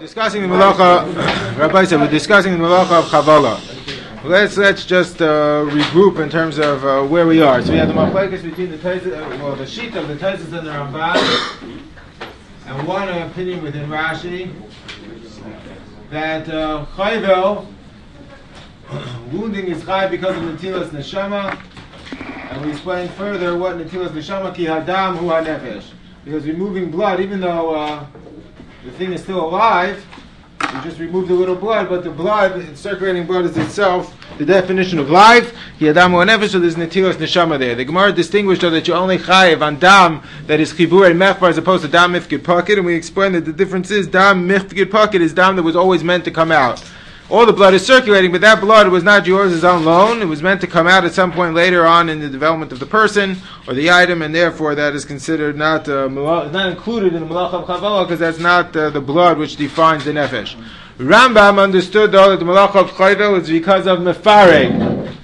Discussing the Malacha, Rabbi said, we're discussing the Malacha of Chavala. Let's just regroup in terms of where we are. So we have the Machlekes between the the sheet of the Taisus and the Ramban, and one opinion within Rashi that Chayvel wounding is Chay because of Netilas Neshama, and we explained further what Netilas Neshama ki hadam hu hanefesh, because removing blood, even though the thing is still alive, you just removed a little blood, but the blood, circulating blood is itself the definition of life. Ki hadam hu hanefesh, so there's Netilas Neshama there. The Gemara distinguished that you only chayev on dam that is chibur mechbar as opposed to dam mifkid pocket, and we explained that the difference is dam mifkid pocket is dam that was always meant to come out. All the blood is circulating, but that blood was not yours on loan. It was meant to come out at some point later on in the development of the person or the item, and therefore that is considered not included in the Malacha of Chavala, because that's not the blood which defines the nefesh. Rambam understood though that the Malacha of Chayvel is because of mefareg.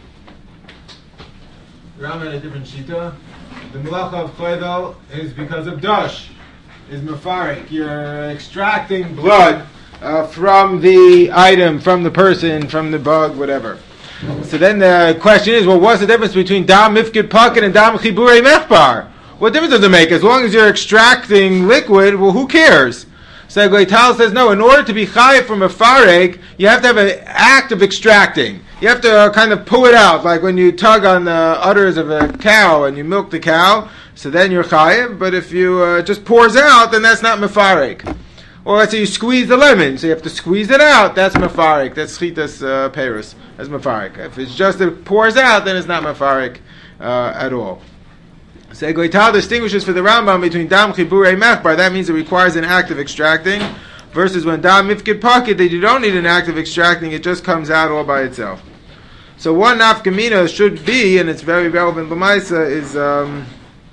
Rambam had a different shita. The Malacha of Chayvel is because of dash, is mefareg. You're extracting blood from the item, from the person, from the bug, whatever. So then the question is, well, what's the difference between dam mifkid pocket and dam chiburei mechbar? What difference does it make? As long as you're extracting liquid, well, who cares? So Gleital says, no, in order to be chayiv from a fareg, you have to have an act of extracting. You have to kind of pull it out, like when you tug on the udders of a cow and you milk the cow, so then you're chayiv, but if you just pours out, then that's not mefareg. Or let's say you squeeze the lemon, so you have to squeeze it out, that's mefarik, that's chitas perus, that's mefarik. If it's just it pours out, then it's not mefarik at all. So Gleital distinguishes for the Rambam between dam chiburei mechbar, that means it requires an act of extracting, versus when dam mifkid pocket, that you don't need an act of extracting, it just comes out all by itself. So one nafkamina should be, and it's very relevant l'maisa, is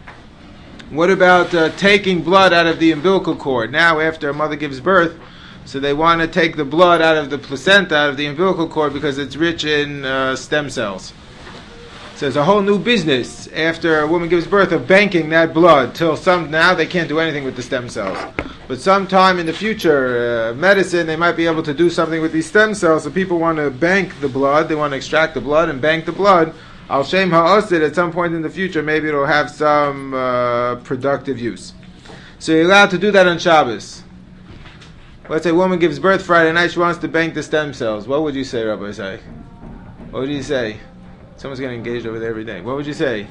what about taking blood out of the umbilical cord? Now, after a mother gives birth, so they want to take the blood out of the placenta, out of the umbilical cord, because it's rich in stem cells. So there's a whole new business after a woman gives birth of banking that blood till now they can't do anything with the stem cells. But sometime in the future, medicine, they might be able to do something with these stem cells. So people want to bank the blood, they want to extract the blood and bank the blood. Al Shem Ha'asid, at some point in the future, maybe it'll have some productive use. So you're allowed to do that on Shabbos. Let's say a woman gives birth Friday night, she wants to bank the stem cells. What would you say, Rabbi Isai? What would you say? Someone's getting engaged over there every day. What would you say?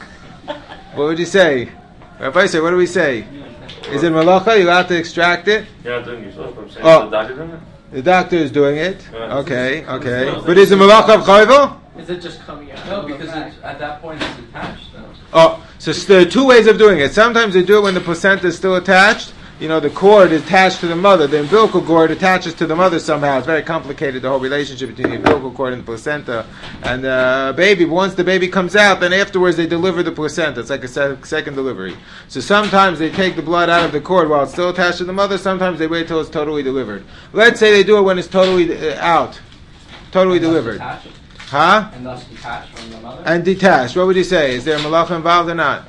What would you say? Rabbi Isai, what do we say? Is it malacha? You're allowed to extract it? You're not doing it yourself. I'm saying the doctor doing it? The doctor is doing it. Okay. But is it malacha of chayvel? Is it just coming out? No, because at that point it's attached. Though. Oh, so there are two ways of doing it. Sometimes they do it when the placenta is still attached. You know, the cord is attached to the mother. The umbilical cord attaches to the mother somehow. It's very complicated, the whole relationship between the umbilical cord and the placenta. And the baby, once the baby comes out, then afterwards they deliver the placenta. It's like a second delivery. So sometimes they take the blood out of the cord while it's still attached to the mother. Sometimes they wait till it's totally delivered. Let's say they do it when it's totally out. Totally delivered. Huh? And thus detached from the mother? And detached. What would you say? Is there a malacha involved or not?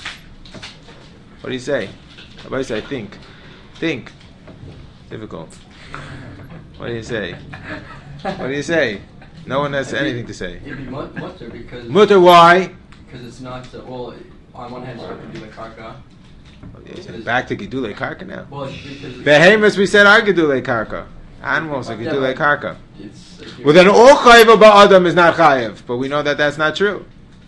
What do you say? What do you say? Think. Difficult. What do you say? What do you say? No one has anything to say. It'd be mutter because... Mutter, why? Because it's not... well, on one hand, it's Gedulei Karka. Back to Gedulei Karka now. Well, because... Behemoths, we said, are Gedulei Karka. Animals are Gedulei Karka. Well, then all chayiv ba'adam is not chayiv, but we know that that's not true.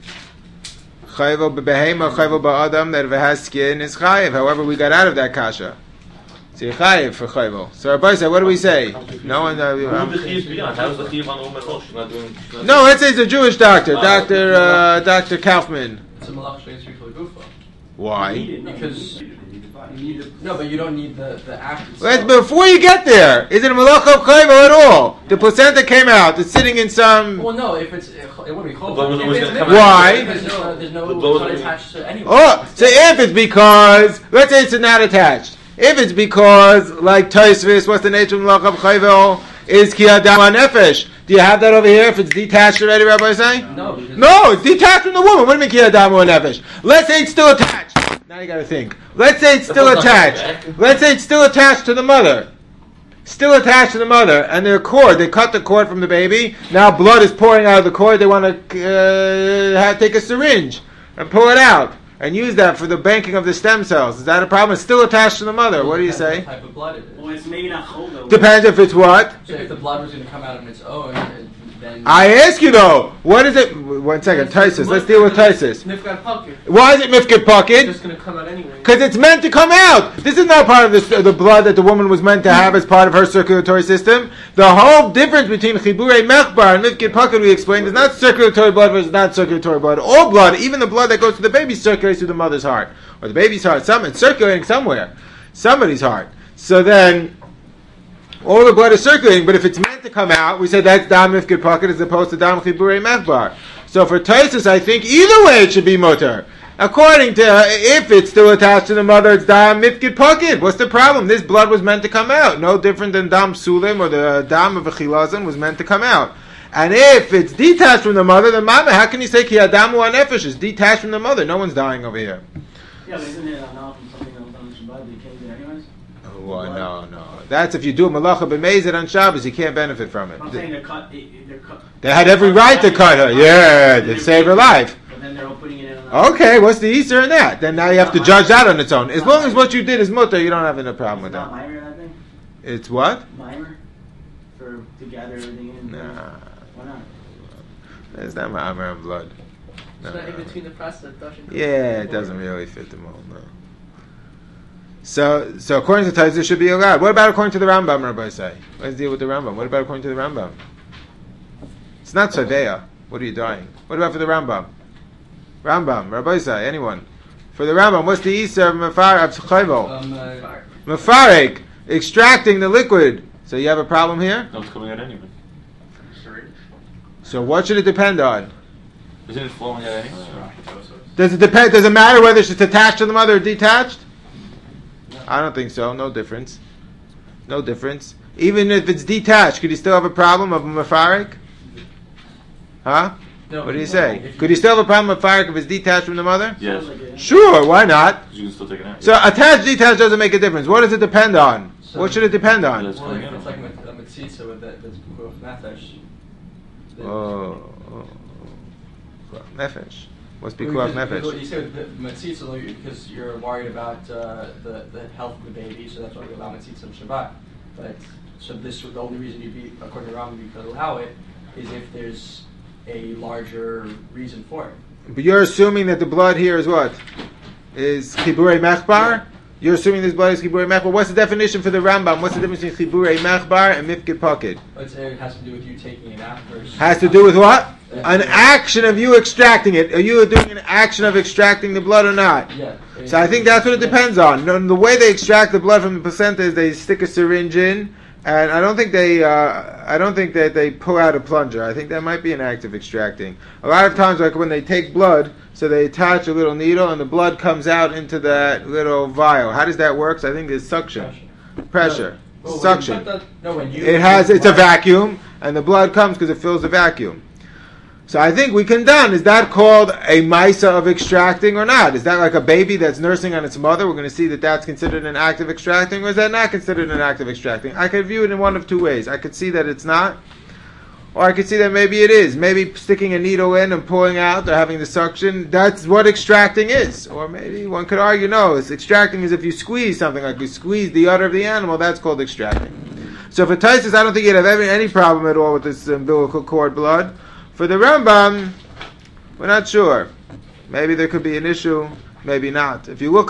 Chayiv b'behema, chayiv ba'adam, that if it has skin is chayiv. However, we got out of that kasha. So chayiv for chayiv. So Rabbi said, what do we say? No one. How does the chayiv on the woman? She's not doing. No, let's say it's a Jewish doctor, Dr. Kaufman. It's a malach sheitzri for the gufa. Why? Because. No, but you don't need the act. Before you get there, is it a malacha of chayvel at all? The placenta came out. It's sitting in some. Well, no. If it wouldn't be chayvel. Why? There's no blood attached to anyone. Oh, so if it's because, let's say it's not attached. If it's because, like Tosfos, what's the nature of malacha of chayvel? Is ki adam nefesh. Do you have that over here? If it's detached already, Rabbi saying? No. No, it's detached from the woman. What do you mean ki adam nefesh? Let's say it's still attached. Now you got to think. Let's say it's still attached. Let's say it's still attached to the mother. still attached to the mother, and their cord, they cut the cord from the baby, now blood is pouring out of the cord, they want to take a syringe and pull it out and use that for the banking of the stem cells. Is that a problem? It's still attached to the mother. What do you say? What type of blood it is. Well, it's maybe not whole though. Depends if it's what? So if the blood was going to come out on its own, then... I ask you though, what is it? 1 second, Tysus. Let's deal with Tysus. Nifgat pocket. Why is it mifkid It's pocket? just gonna come out anyway. Because it's meant to come out. This is not part of the blood that the woman was meant to have as part of her circulatory system. The whole difference between chiburei mechbar and mifkid pocket, we explained, is not circulatory blood versus not circulatory blood. All blood, even the blood that goes to the baby, circulates through the mother's heart or the baby's heart. It's circulating somewhere, somebody's heart. So then, all the blood is circulating, but if it's meant to come out, we said that's dam mifkid pocket as opposed to dam chiburei mechbar. So for Taisus, I think either way it should be mutter. According to if it's still attached to the mother, it's dam mifkid pocket. What's the problem? This blood was meant to come out. No different than dam sulim or the dam of a chilazim was meant to come out. And if it's detached from the mother, then mama, how can you say ki adamu nefesh is detached from the mother? No one's dying over here. Yeah, but isn't it now from something that was on the Shabbat? You can't do it anyways. Oh, no. That's if you do a malacha b'mezid on Shabbos, you can't benefit from it. I'm saying they're cut. They had every right to cut her. Yeah, to save her life. But then they're all putting it in. On Okay, what's the Easter in that? Then now you have to judge that on its own. As long as what you did is mutter, you don't have any problem with Not that. mimer, that thing. It's what? Mimer, to gather everything in. Nah. Why not? It's not my armor of blood. No, It's not in no. between the process. Yeah, it doesn't really fit the mold, no. So according to Tais, it should be allowed. What about according to the Rambam, Rabbi say? Let's deal with the Rambam. What about according to the Rambam? It's not Saveya. What are you dying? What about for the Rambam? Rambam, Rabbi say, anyone? For the Rambam, what's the Isser of Chayvo? Mefarek, extracting the liquid. So you have a problem here? No, it's coming out anyway. So what should it depend on? Isn't it flowing out anyway? Does it depend? Does it matter whether it's attached to the mother or detached? I don't think so. No difference. No difference. Even if it's detached, could you still have a problem of a mefarek? Huh? No, What do you say? Could you still have a problem with mefarek if it's detached from the mother? Yes. Sure. Why not? You can still take it out. So attached, detached doesn't make a difference. What does it depend on? What should it depend on? That's Well, coming if out. it's like a mitzitza with that, that's pikuach nefesh. Oh. Nefesh. What's pikuach nefesh? You said the mitzitza because you're worried about the health of the baby, so that's why we allow mitzitza on Shabbat. But so the only reason you'd be, according to Rambam, you could allow it is if there's a larger reason for it. But you're assuming that the blood here is what? Is chiburei mechbar? You're assuming this blood is chiburei mechbar. What's the definition for the Rambam? What's the difference between chiburei mechbar and mifkid pocket? It has to do with you taking it out versus... Has to do with what? An action of you extracting it. Are you doing an action of extracting the blood or not? Yeah. So I think that's what it depends on. The way they extract the blood from the placenta is they stick a syringe in, and I don't think that they pull out a plunger. I think that might be an act of extracting. A lot of times, like when they take blood, so they attach a little needle, and the blood comes out into that little vial. How does that work? So I think there's suction, pressure, Well, suction. when you It's a vacuum, and the blood comes because it fills the vacuum. So I think we can done. Is that called a maisa of extracting or not? Is that like a baby that's nursing on its mother? We're going to see that that's considered an act of extracting, or is that not considered an act of extracting? I could view it in one of two ways. I could see that it's not, or I could see that maybe it is. Maybe sticking a needle in and pulling out or having the suction, that's what extracting is. Or maybe one could argue, no, it's extracting is if you squeeze something, like you squeeze the udder of the animal, that's called extracting. So for Taisus, I don't think you'd have any problem at all with this umbilical cord blood. For the Rambam, we're not sure. Maybe there could be an issue, maybe not. If you look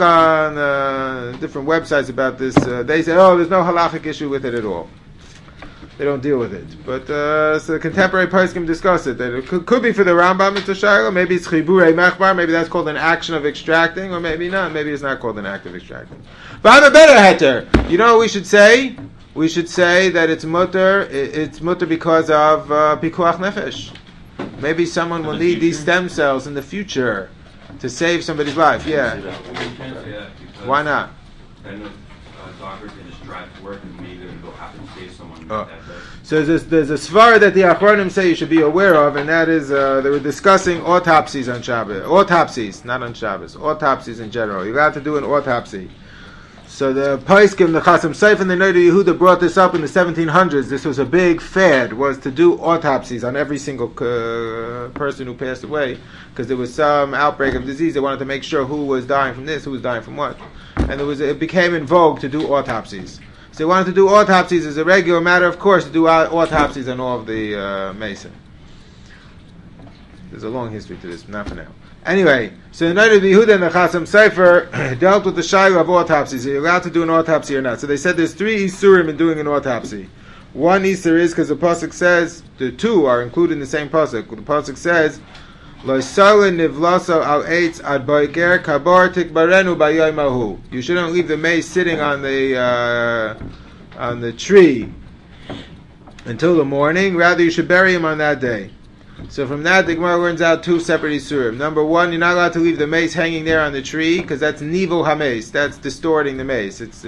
on different websites about this, they say, oh, there's no halachic issue with it at all. They don't deal with it. But so the contemporary poskim discuss it. That it could be for the Rambam, it's a shayla. Maybe it's chiburei mechbar. Maybe that's called an action of extracting, or maybe not. Maybe it's not called an act of extracting. But I'm a better heter. You know what we should say? We should say that it's mutter. It's mutter because of pikuach nefesh. Maybe someone will need these stem cells in the future to save somebody's life. Yeah. You can't say that because Why not? then the doctor can just drive to work and maybe they'll happen to save someone Oh. that day. So there's a svara that the Achronim say you should be aware of, and that is they were discussing autopsies on Shabbos. Autopsies, not on Shabbos. Autopsies in general. You have to do an autopsy. So the Paiskim, the Chasam Sofer, and the Noda Yehuda brought this up in the 1700s. This was a big fad, was to do autopsies on every single person who passed away, because there was some outbreak of disease. They wanted to make sure who was dying from this, who was dying from what. And it became in vogue to do autopsies. So they wanted to do autopsies as a regular matter of course, to do autopsies on all of the Mason. There's a long history to this, not for now. Anyway, so the Noda Yehuda and the Chasam Sofer dealt with the shaila of autopsies. Are you allowed to do an autopsy or not? So they said there's 3 isurim in doing an autopsy. One isur is because the pasuk says, the 2 are included in the same pasuk. The pasuk says, Lo salin nivlaso al eitz ad boiker kabar tikbarenu bayom ahu. You shouldn't leave the mace sitting on the tree until the morning. Rather, you should bury him on that day. So from that, the Gemara learns out 2 separate isurim. Number 1, you're not allowed to leave the mace hanging there on the tree, because that's nivul hameis. That's distorting the mace. It's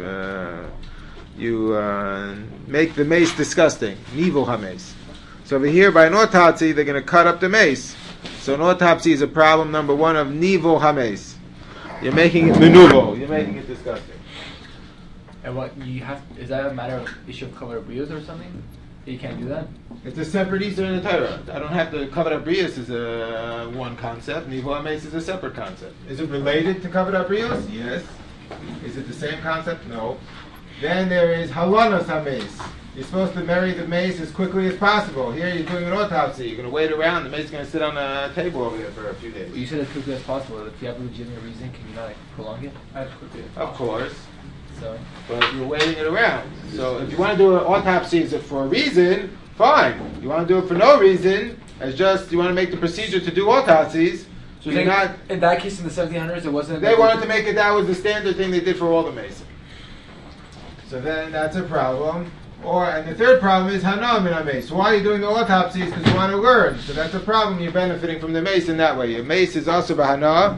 you make the mace disgusting. Nivul hameis. So over here, by an autopsy, they're going to cut up the mace. So an autopsy is a problem, number 1, of nivul hameis. You're making it menuvel. You're making it disgusting. And what you have, is that a matter of issue of cover brios or something? You can't do that? It's a separate issur in the Torah. I don't have to cover up brios is a one concept. Nivul hameis is a separate concept. Is it related to cover up brios? Yes. Is it the same concept? No. Then there is halanos hameis. You're supposed to bury the mace as quickly as possible. Here you're doing an autopsy. You're going to wait around. The mace is going to sit on a table over there for a few days. Well, you said as quickly as possible. If you have a legitimate reason, can you not prolong it? As quickly as Of course. So, But you're waiting it around. So if you want to do an autopsy for a reason, fine. You want to do it for no reason, as just you want to make the procedure to do autopsies. so you're not. in that case, in the 1700s, it wasn't. They wanted to make it that was the standard thing they did for all the Masons. So then that's a problem. And the third problem is hana min ha-mace. Why are you doing the autopsies? Because you want to learn. So that's a problem. You're benefiting from the mace in that way. Your mace is also bahana.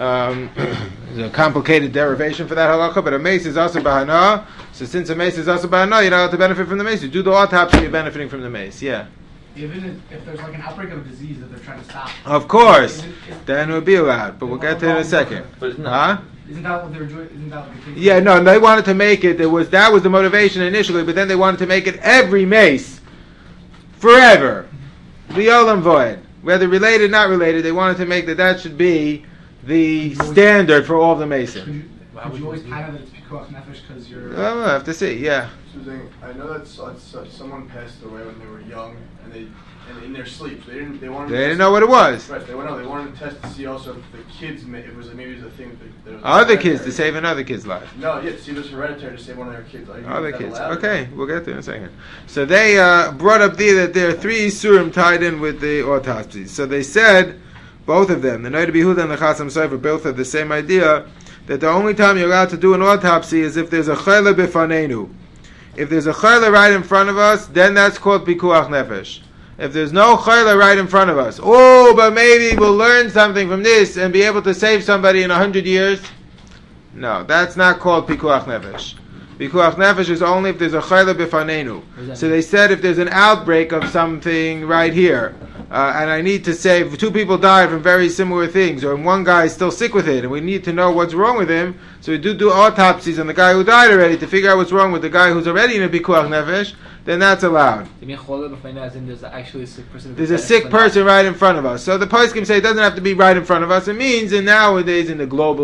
There's a complicated derivation for that halacha, but a mace is also bahana. So since a mace is also bahana, you're not allowed to benefit from the mace. You do the autopsy, you're benefiting from the mace. Yeah. Even if there's like an outbreak of a disease that they're trying to stop. Of course. Then it would be allowed, but we'll get to it in a second. But isn't that, Isn't that what they were doing? Isn't that what they think? Yeah, no, they wanted to make it. That was the motivation initially, but then they wanted to make it every mace forever. V'olam voed, whether related, not related. They wanted to make that should be the standard for all the masons. Could you always kind of that it's pikuach nefesh because you're? Well, we'll have to see. Yeah. Susan, I know that someone passed away when they were young, and in their sleep, they didn't know what it was. Right, they wanted to test to see also if the kids maybe it was a thing that was Other kids hereditary. to save another kid's life. No, yeah, to see if it was hereditary to save one of their kids. Other kids. Okay, we'll get to it in a second. So they brought up that there are 3 isurim tied in with the autopsies. So they said, both of them, the Noda Yehuda and the Chasam Sofer, both have the same idea, that the only time you're allowed to do an autopsy is if there's a chayla b'fanenu. If there's a chayla right in front of us, then that's called pikuach nefesh. If there's no chayla right in front of us, but maybe we'll learn something from this and be able to save somebody in 100 years. No, that's not called pikuach nefesh. Pikuach nefesh is only if there's a chayla b'fanenu. So they said if there's an outbreak of something right here, and I need to save 2 people died from very similar things, or one guy is still sick with it, and we need to know what's wrong with him. So we do autopsies on the guy who died already to figure out what's wrong with the guy who's already in a pikuach nefesh. Then that's allowed. You mean chola b'fnei as in there's actually a sick person? There's a sick person right in front of us. So the poskim say it doesn't have to be right in front of us. It means, and nowadays in the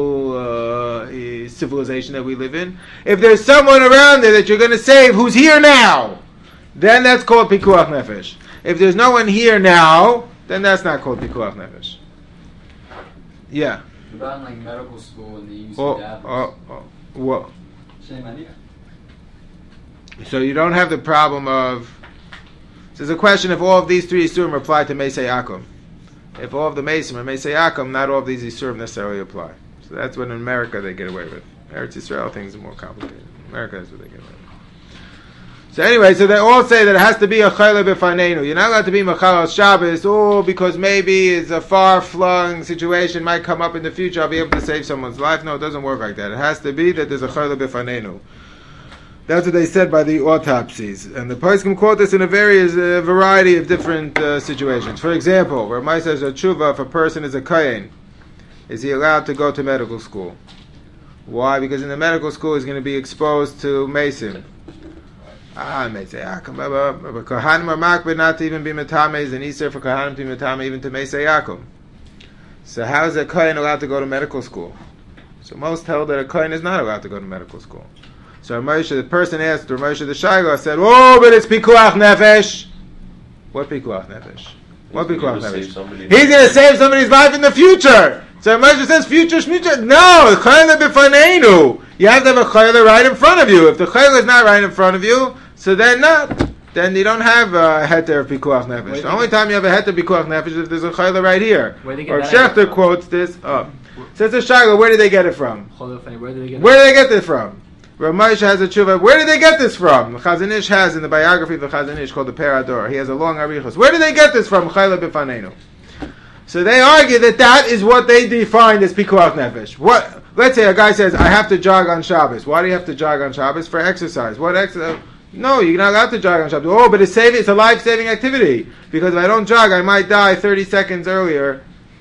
global civilization that we live in, if there's someone around there that you're going to save who's here now, then that's called pikuach nefesh. If there's no one here now, then that's not called pikuach nefesh. Yeah. About in like medical school and they use What? Same idea. So you don't have the problem of. So there's a question if all of these 3 isurim apply to Meisei Akum. If all of the Mesim are Meisei Akum, not all of these isurim necessarily apply. So that's what in America they get away with. Eretz Yisrael things are more complicated. America is what they get away with. So anyway, so they all say that it has to be a chayla b'fanenu. You're not allowed to be machal al Shabbos, because maybe it's a far-flung situation might come up in the future. I'll be able to save someone's life. No, it doesn't work like that. It has to be that there's a chayla b'fanenu. That's what they said by the autopsies. And the poskim quote this in a variety of different situations. For example, Ramai says a tshuva, if a person is a kohen, is he allowed to go to medical school? Why? Because in the medical school he's going to be exposed to Mason. Meisei Yaakov. But Kohanim are makbid not to even be metame. Is an Easter for Kohanim to be metame even to Meisei Yaakov. So how is a Kohen allowed to go to medical school? So most held that a Kohen is not allowed to go to medical school. So Moshe, the person asked, or Moshe the Shaila said, "Oh, but it's pikuach nefesh." What pikuach nefesh? What pikuach nefesh? He's going to save somebody's life in the future. So Moshe says, "Future, no, chayla b'faneinu. You have to have a chayla right in front of you. If the chayla is not right in front of you, so then not. Then you don't have a heter of pikuach nefesh. The only time you have a heter of pikuach nefesh is if there's a chayla right here." Or if Shechter quotes this up. So it's a shaila. Where did they get it from? Where did they get this from? Rav Moshe has a tshuva. Where did they get this from? The Chazon Ish has in the biography of the Chazon Ish called the Perador. He has a long arichos. Where did they get this from? Chayla b'faneinu. So they argue that is what they defined as pikuach nefesh. What? Let's say a guy says, "I have to jog on Shabbos." Why do you have to jog on Shabbos? For exercise. What exercise? No, you're not allowed to jog on Shabbos. Oh, but it's a life-saving activity. Because if I don't jog, I might die 30 seconds earlier.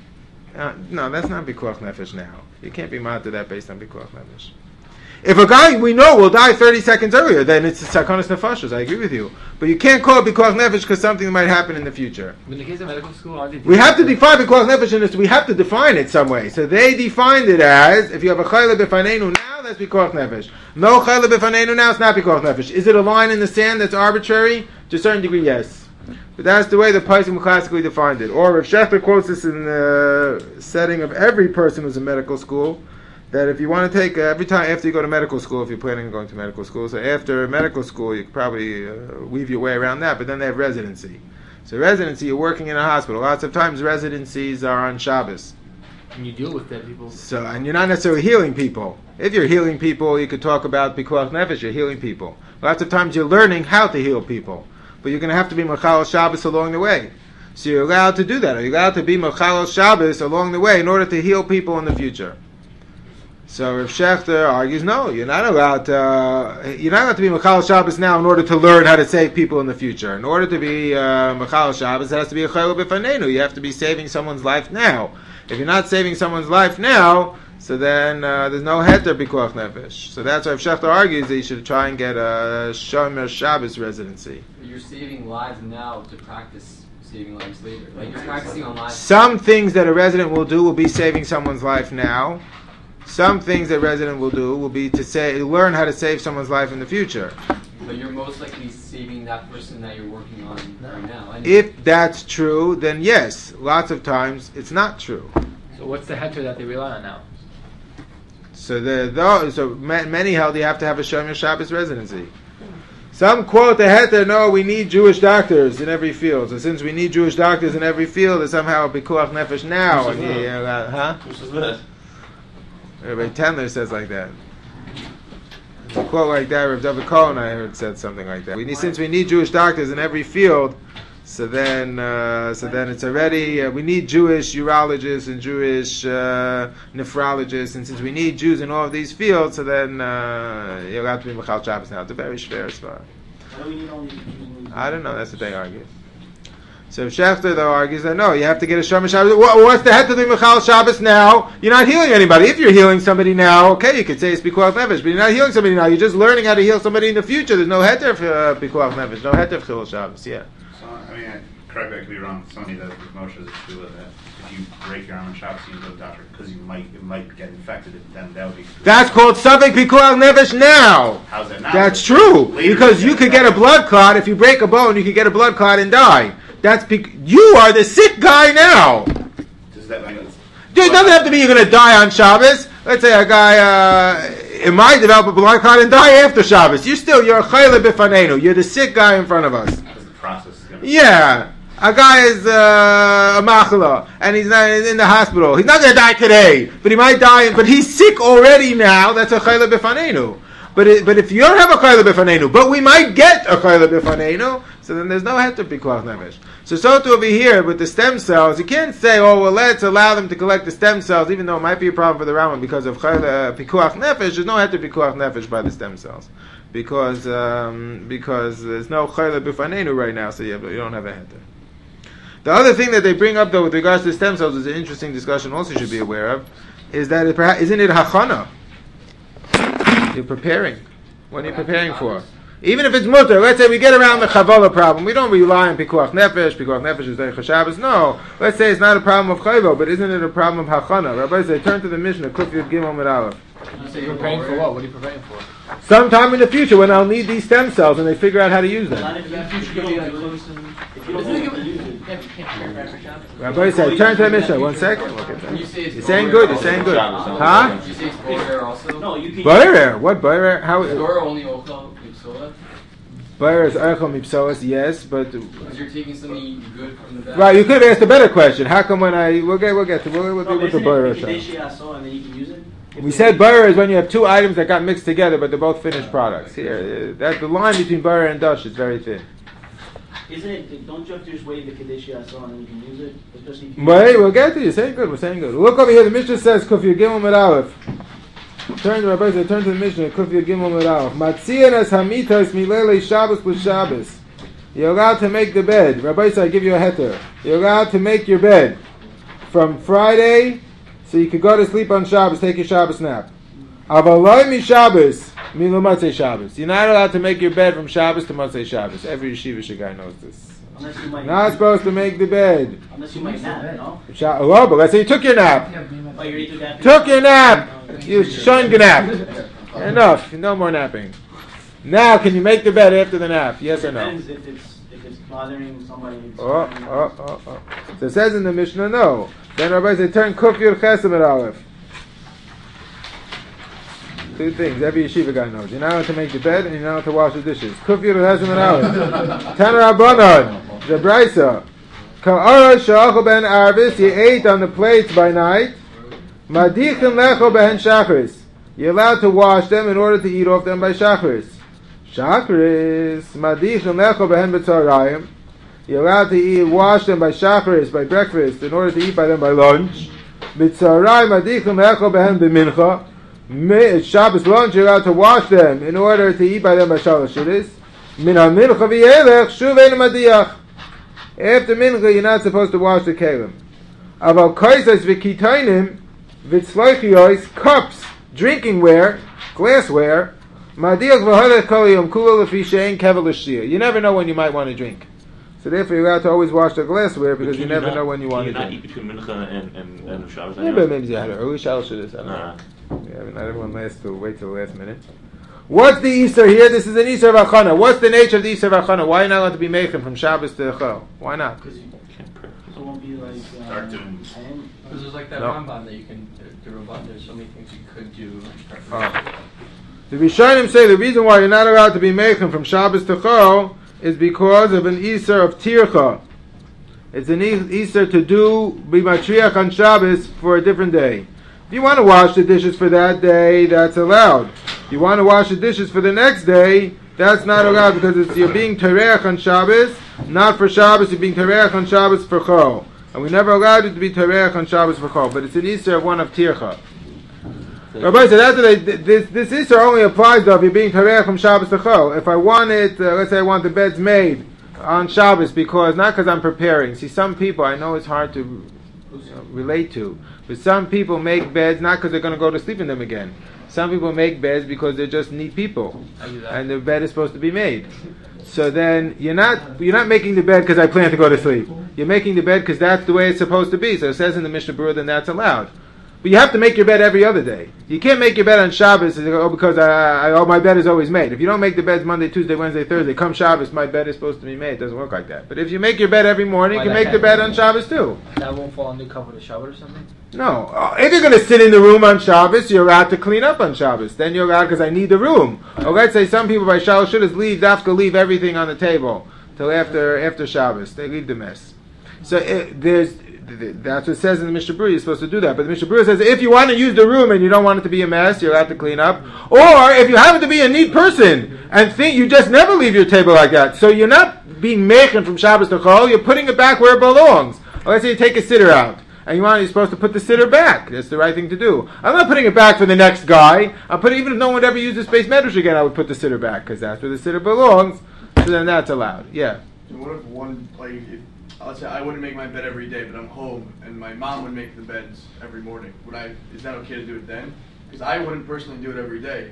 No, that's not pikuach nefesh now. You can't be mad to that based on pikuach nefesh. If a guy we know will die 30 seconds earlier, then it's sakonis nefashos. I agree with you. But you can't call it pikuach nefesh because something might happen in the future. In the case of medical school, we have to define pikuach nefesh in this. We have to define it some way. So they defined it as, if you have a chayla b'faneinu now, that's pikuach nefesh. No chayla b'faneinu now, it's not pikuach nefesh. Is it a line in the sand that's arbitrary? To a certain degree, yes. But that's the way the Paisim classically defined it. Or if Shechter quotes this in the setting of every person who's in medical school, that if you want to take every time after you go to medical school, if you're planning on going to medical school, so after medical school you could probably weave your way around that, but then they have residency. So residency, you're working in a hospital. Lots of times residencies are on Shabbos. And you deal with dead people. So, and you're not necessarily healing people. If you're healing people, you could talk about pikuach nefesh, you're healing people. Lots of times you're learning how to heal people. But you're going to have to be machal Shabbos along the way. So you're allowed to do that. Or you're allowed to be machal Shabbos along the way in order to heal people in the future. So Rav Shechter argues, no, you're not allowed to be Machal Shabbos now in order to learn how to save people in the future. In order to be Machal Shabbos, it has to be a Chayla b'faneinu. You have to be saving someone's life now. If you're not saving someone's life now, so then there's no heter pikuach nefesh. So that's why Rav Shechter argues that you should try and get a Shomer Shabbos residency. You're saving lives now to practice saving lives later. Like you're practicing on lives. Some things that a resident will do will be saving someone's life now. Some things that a resident will do will be to learn how to save someone's life in the future. But you're most likely saving that person that you're working on right now. Anyway. If that's true, then yes. Lots of times it's not true. So what's the heter that they rely on now? So many held you have to have a Shomer Shabbos residency. Some quote the heter, no, we need Jewish doctors in every field. So since we need Jewish doctors in every field, it's somehow a pikuach nefesh now. Who says that? Rabbi Tendler says like that. A quote like that, Rav David Cohen, I heard, said something like that. Since we need Jewish doctors in every field, so then it's already we need Jewish urologists and Jewish nephrologists, and since we need Jews in all of these fields, so then you'll have to be Machal Shabbos now. It's a very schwer svara. Why do we need all these Jews? I don't know. That's what they argue. So Shechter though argues that no, you have to get a Shomer Shabbos. What's the head to the Machal Shabbos now? You're not healing anybody. If you're healing somebody now, okay, you could say it's pikuach nefesh, but you're not healing somebody now. You're just learning how to heal somebody in the future. There's no heter for pikuach nefesh, no heter for Chilul Shabbos. Yeah. So I mean, correct me, I could be wrong. Somebody that with Moshe is true that if you break your arm on Shabbos, you go to the doctor because it might get infected. Then that would be. That's called Savek pikuach nefesh now. How's that now? That's true because you could get a infected. blood clot if you break a bone. You could get a blood clot and die. You are the sick guy now. Does that mean? It doesn't have to be you're going to die on Shabbos. Let's say a guy it might develop a blood clot and die after Shabbos. You're a chayla b'faneinu. You're the sick guy in front of us. Because the process is going to. Yeah. A guy is a machala, and he's not in the hospital. He's not going to die today, but he might die. But he's sick already now. That's a chayla b'faneinu. But if you don't have a chayla b'faneinu, but we might get a chayla b'faneinu, so then there's no heter pikuach nefesh. So too over here with the stem cells, you can't say, oh well, let's allow them to collect the stem cells, even though it might be a problem for the Rambam because of chayla pikuach nefesh. There's no heter pikuach nefesh by the stem cells because there's no chayla b'faneinu right now, so you don't have a heter. The other thing that they bring up though with regards to the stem cells is an interesting discussion. Also should be aware of is that isn't it hachana? You're preparing. What are you preparing for? Even if it's mutter, let's say we get around the Chavala problem. We don't rely on Pikuach Nefesh. Pikuach Nefesh is Derech HaShabbos. No. Let's say it's not a problem of Chayvo, but isn't it a problem of Hachana? Rabbi said, turn to the Mishnah, Kuf Yud Gimel Mid Aleph. You're preparing for what? What are you preparing for? Sometime in the future when I'll need these stem cells and they figure out how to use them. Rabbi said, turn to the Mishnah. 1 second. Look at that. You're saying good. You're saying good. Huh? You say it's borer also? No, you can. Borer? What borer? How? Is borer only ochel mipsola? Borer is ochel mipsolas, yes, but Because you're taking something good from the bag. right. You could have asked a better question. How come when we'll get to the borer side. And then you can use it. We said borer is when you have two items that got mixed together, but they're both finished products. Here, that the line between borer and dush is very thin. Isn't it? Don't you have to just wait the Kadesh Yasson and then you can use it? Especially if you Wait, we'll get to you. Saying good. We're saying good. Look over here. The Mishnah says Kuf Yud Gimel Mid Aleph. Turn to Rabbi. Turn to the Mishnah. Kuf Yud Gimel Mid Aleph. Matzian as hamitas milele Shabbos l'Shabbos. You're allowed to make the bed. Rabbi said, I give you a heter. You're allowed to make your bed from Friday, so you could go to sleep on Shabbos, take your Shabbos nap. Avaloi mi Shabbos, milu Motzei Shabbos. You're not allowed to make your bed from Shabbos to Motzei Shabbos. Every yeshiva guy knows this. Unless you might. Not supposed to make the bed. Unless you might nap, no? Oh, but let's say you took your nap. Oh, you already took that. Took your nap. You shun nap. Enough. No more napping. Now, can you make the bed after the nap? Yes or no? Depends if it's bothering somebody. Oh. So it says in the Mishnah, no. Then Rabbi said, turn Kuf Yud Chesed Mid Aleph. Two things. Every yeshiva guy knows. You're not allowed to make the bed, and you're not allowed to wash the dishes. Kuf Yud Chesed Mid Aleph. Tan Rabbanon. The Brisa. Ka'ara Sha'achol Ben Arvis. You ate on the plates by night. Madichin Lecho Behen Shachris. You're allowed to wash them in order to eat off them by Shachris. Shachris. Madichin Lecho Behen B'tzarayim. You're allowed to wash them by Shachris, by breakfast, in order to eat by them by lunch. B'tzarayim Madichin Lecho Behen B'mincha. Shabbos lunch, you're allowed to wash them in order to eat by them by Shalosh Shudis. Min ha-mincha v'yelech shuv ein madiach. After mincha, you're not supposed to wash the kelim. Aval kaisas v'kitainim v'tzloichiyos, cups, drinking ware, glassware, madiach v'halech kol yom kula lefi she'en kevel l'shir. You never know when you might want to drink. So therefore, you're allowed to always wash the glassware because you never know when you want to drink. Can you not eat between mincha and Shabbos? Yeah, but maybe you had an early Shalosh Shudis. I don't know. Yeah, not everyone wait till the last minute. What's the Easter here? This is an Easter of Achana. What's the nature of the Easter of Achana? Why are you not allowed to be making from Shabbos to Chol? Why not? Because you can't pray. So it won't be like. Because there's like that No. Ramban that you can do. Ramban, there's so many things you could do. The Rishonim say the reason why you're not allowed to be making from Shabbos to Chol is because of an Easter of Tircha. It's an Easter to do B'matriach on Shabbos for a different day. If you want to wash the dishes for that day, that's allowed. You want to wash the dishes for the next day, that's not allowed because you're being Tereach on Shabbos, not for Shabbos, you're being Tereach on Shabbos for Chol. And we never allowed you to be Tereach on Shabbos for Chol, but it's an Easter of one of Tircha. Rabbi said this Easter only applies though if you're being Tereach from Shabbos to Chol. If I want it, let's say I want the beds made on Shabbos not because I'm preparing. See, some people, I know it's hard to relate to, but some people make beds not because they're going to go to sleep in them again. Some people make beds because they're just neat people, and the bed is supposed to be made. So then you're not making the bed because I plan to go to sleep. You're making the bed because that's the way it's supposed to be. So it says in the Mishnah Berurah then that's allowed. But you have to make your bed every other day. You can't make your bed on Shabbos because my bed is always made. If you don't make the beds Monday, Tuesday, Wednesday, Thursday, come Shabbos, my bed is supposed to be made. It doesn't work like that. But if you make your bed every morning, you can make the bed on Shabbos too. That won't fall under cover to Shabbat or something? No. If you're going to sit in the room on Shabbos, you're allowed to clean up on Shabbos. Then you're allowed because I need the room. Or let's say some people by Shalosh Shudis leave everything on the table till after Shabbos. They leave the mess. So that's what it says in the Mishnah Berurah. You're supposed to do that. But the Mishnah Berurah says if you want to use the room and you don't want it to be a mess, you're allowed to clean up. Or if you happen to be a neat person and think you just never leave your table like that, so you're not being meichen from Shabbos to Chol, you're putting it back where it belongs. Or let's say you take a sitter out and you're supposed to put the sitter back. That's the right thing to do. I'm not putting it back for the next guy. Even if no one would ever use the space medrash again, I would put the sitter back because that's where the sitter belongs. So then that's allowed. Yeah. So what if let's say I wouldn't make my bed every day, but I'm home and my mom would make the beds every morning. Is that okay to do it then? Because I wouldn't personally do it every day.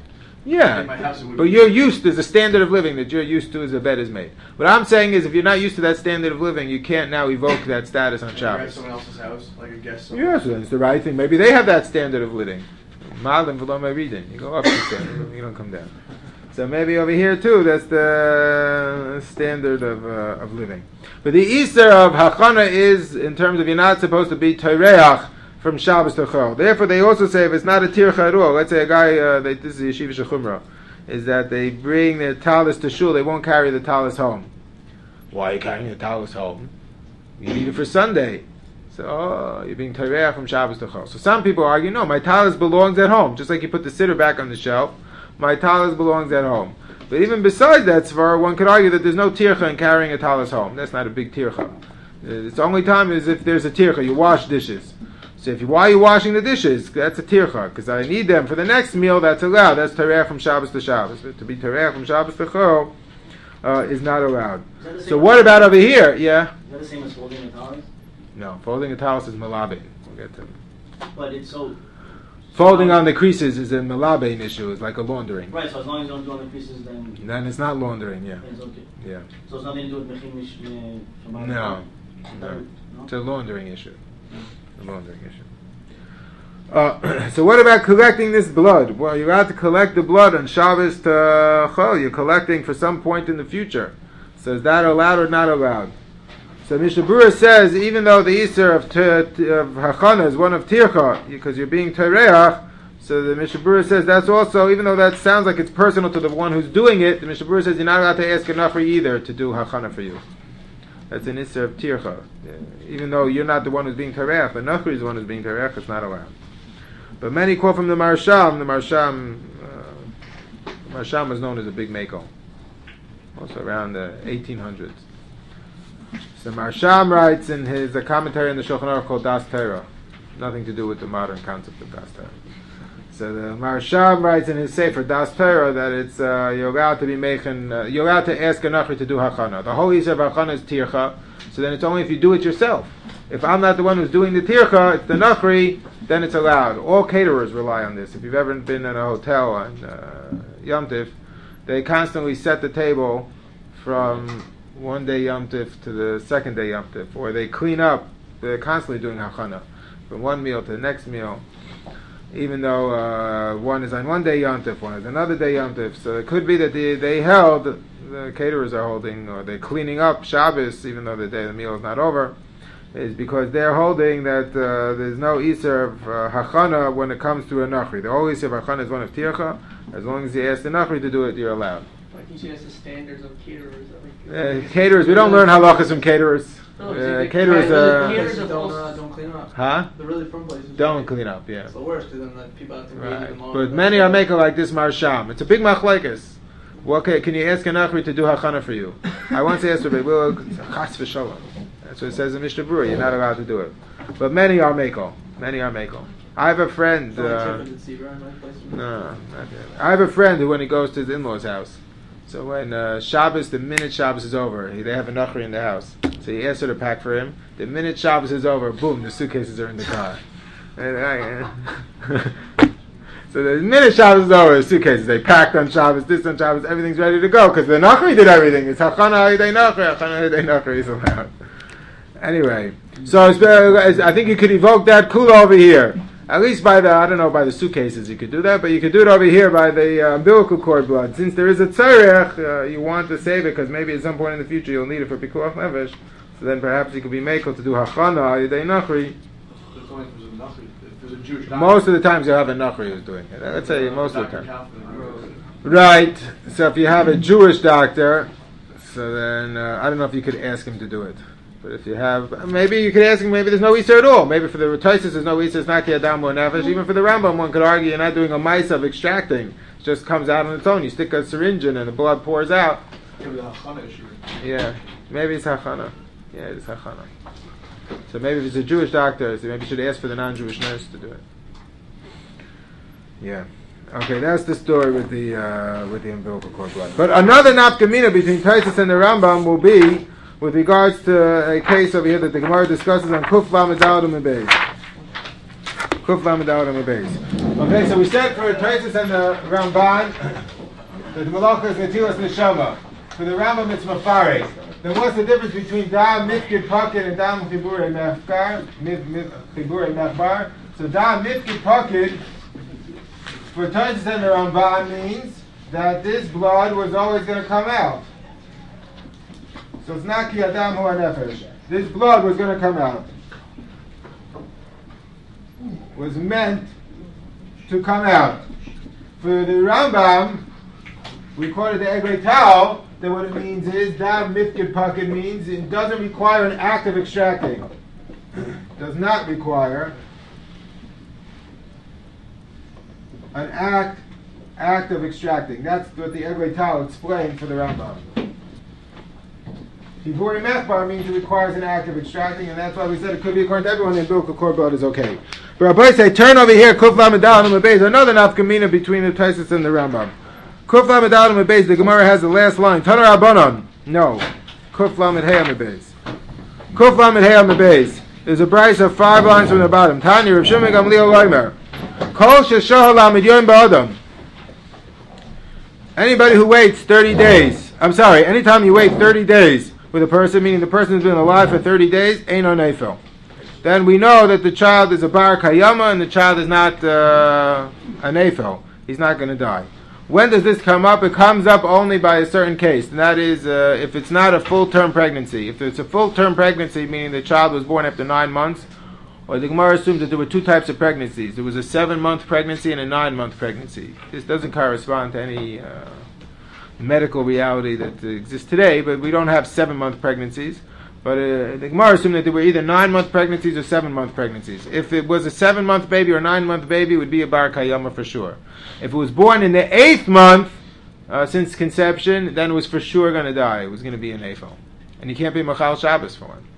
Yeah, In my house, it would but be- you're used, there's a standard of living that you're used to as a bed is made. What I'm saying is if you're not used to that standard of living, you can't now evoke that status on And you're at Shabbos. someone else's house, like a guest. somewhere. Yes, that's the right thing. Maybe they have that standard of living. Malim v'lo meridin. You go up to standard, you don't come down. So maybe over here too, that's the standard of living. But the Easter of Hachana is, in terms of you're not supposed to be Toreach from Shabbos to Chol. Therefore, they also say if it's not a tircha at all, let's say a guy, this is Yeshiva Shechumra, is that they bring their talis to shul, they won't carry the talis home. Why are you carrying the talis home? You need it for Sunday. So, you're being Toreach from Shabbos to Chol. So some people argue, no, my talis belongs at home. Just like you put the sitter back on the shelf, my talis belongs at home. But even besides that svara, one could argue that there's no tircha in carrying a talis home. That's not a big tircha. It's the only time is if there's a tircha, you wash dishes. So why are you washing the dishes? That's a tircha, because I need them for the next meal, that's allowed. That's Toreach from Shabbos to Shabbos. But to be Toreach from Shabbos to Chol is not allowed. So what about over here? Yeah? Is that the same as folding a talis? No, folding a talis is malabein. We'll get to it. But it's so... Folding on the creases is a malabein issue, it's like a laundering. Right, so as long as you don't do on the pieces, then It's not laundering, yeah. it's okay. Yeah. So it's nothing to do with Mechim Shabbat? No. No. It's a laundering issue. A laundering issue. So what about collecting this blood? Well, you're allowed to collect the blood on Shabbos to Chol. You're collecting for some point in the future. So is that allowed or not allowed? So Mishnah Berurah says, even though the Isser of Hachana is one of Tircha, because you're being Toreach, so the Mishnah Berurah says that's also, even though that sounds like it's personal to the one who's doing it, the Mishnah Berurah says you're not allowed to ask a Nachri either to do Hachana for you. That's an Isser of Tircha. Even though you're not the one who's being Toreach, the Nachri is the one who's being Toreach, it's not allowed. But many quote from the Marsham. The Marsham was known as a big Mako. Also around the 1800s. So Marsham writes in his commentary on the Shulchan Aruch called Das Torah. Nothing to do with the modern concept of Das Torah. So the Marsham writes in his Sefer Das Torah that it's you're allowed to be making, you're allowed to ask a Nachri to do Hachana. The whole Yisrael of Hachana is Tircha. So then it's only if you do it yourself. If I'm not the one who's doing the Tircha, it's the Nachri, then it's allowed. All caterers rely on this. If you've ever been in a hotel on Yom Tif, they constantly set the table from one day Yom Tif to the second day Yom Tif, or they clean up. They're constantly doing Hachana from one meal to the next meal, even though one is on one day Yom Tif, one is another day Yom Tif. So it could be that they held, the caterers are holding, or they're cleaning up Shabbos, even though the day of the meal is not over, is because they're holding that there's no Isser of Hachana when it comes to a Nachri. The whole Isser of Hachana is one of Tircha. As long as you ask the Nachri to do it, you're allowed. Like you see, that's the standards of caterers. Caterers, we don't learn halachas from caterers. Caterers, Caterers don't clean up. huh? They're really from places. Don't clean up, yeah. It's the worst, because then like, people have to Right. them all. But many are making like this Marsham. It's a big machlekes. What can you ask a Nachri to do Hachana for you? I once asked her, well, chas v'shalom. That's what it says in Mishnah Berurah. You're not allowed to do it. But many are mako. Many are mako. I have a friend. No, not yet. I have a friend who, when he goes to his in-laws' house, so when Shabbos, the minute Shabbos is over, they have a Nachri in the house. So he asks her to pack for him. The minute Shabbos is over, boom, the suitcases are in the car. So the minute Shabbos is over, the suitcases, they packed on Shabbos, this on Shabbos, everything's ready to go, because the Nachri did everything. It's Hachana Hidei Nachri, Hachana Hidei Nachri is allowed. Anyway, so I think you could evoke that kula over here. At least by the suitcases you could do that, but you could do it over here by the umbilical cord blood. Since there is a tzarech, you want to save it because maybe at some point in the future you'll need it for pikuach nefesh. So then perhaps you could be makel to do hachana yedei nachri. Most of the times you'll have a nachri who's doing it. Let's say most of the time. Right. So if you have a Jewish doctor, so then I don't know if you could ask him to do it. But if you have, maybe you could ask him, maybe there's no Isser at all. Maybe for the Rotaisis there's no Isser, it's not ki adam or nefesh. Even for the Rambam, one could argue you're not doing a mice of extracting. It just comes out on its own. You stick a syringe in and the blood pours out. Yeah, maybe it's hachana. Yeah, it's hachana. So maybe if it's a Jewish doctor, so maybe you should ask for the non-Jewish nurse to do it. Yeah. Okay, that's the story with the umbilical cord blood. But another nafkamina between Taisus and the Rambam will be with regards to a case over here that the Gemara discusses on Kuf Lamed Zalim and Beis. Kuf Lamed Daled Amud Beis. Okay, so we said for Tosfos and the Ramban that the Malacha is Netilas Neshama. For the Rambam it's Mafari. Then what's the difference between Dam Mifkid Pakid and Dam Chibur Mefkar? Chibur Mefbar. So Dam Mifkid Pakid for Tosfos and the Ramban means that this blood was always going to come out. So it's not Ki Adam Hu HaNefesh. This blood was going to come out. Was meant to come out. For the Rambam, we quoted the Egrei Tal, that what it means is, Dam Mifkid Pakid means it doesn't require an act of extracting. Does not require an act of extracting. That's what the Egrei Tal explained for the Rambam. Hiburi Mechbar means it requires an act of extracting, and that's why we said it could be according to everyone in umbilical cord blood is okay. But Rabbi say, turn over here, Kuf Lamed Daled Amud Beis, another nafkamina between the Tosfos and the Rambam. Kuf Lamed Daled Amud Beis, the Gemara has the last line. Taner Rabbanon. No. Kuf Lamed Hey Amud Beis. Kuf Lamed Hey Amud Beis. There's a brace of 5 lines from the bottom. Tanya Rav Shimon Gamliel Loimer. Kol Sheshah Lamed Yom Ba'adam. Anybody who waits 30 days, anytime you wait 30 days with a person, meaning the person has been alive for 30 days, ain't no nefel. Then we know that the child is a bar kayama and the child is not a nefel. He's not going to die. When does this come up? It comes up only by a certain case, and that is if it's not a full-term pregnancy. If it's a full-term pregnancy, meaning the child was born after 9 months, or the Gemara assumes that there were 2 types of pregnancies. There was a 7-month pregnancy and a 9-month pregnancy. This doesn't correspond to any medical reality that exists today, but we don't have 7-month pregnancies. But the Gemara assumed that there were either 9-month pregnancies or 7-month pregnancies. If it was a 7-month baby or a 9-month baby, it would be a bar kayama for sure. If it was born in the 8th month since conception, then it was for sure going to die. It was going to be an nefel, and you can't be machal Shabbos for one.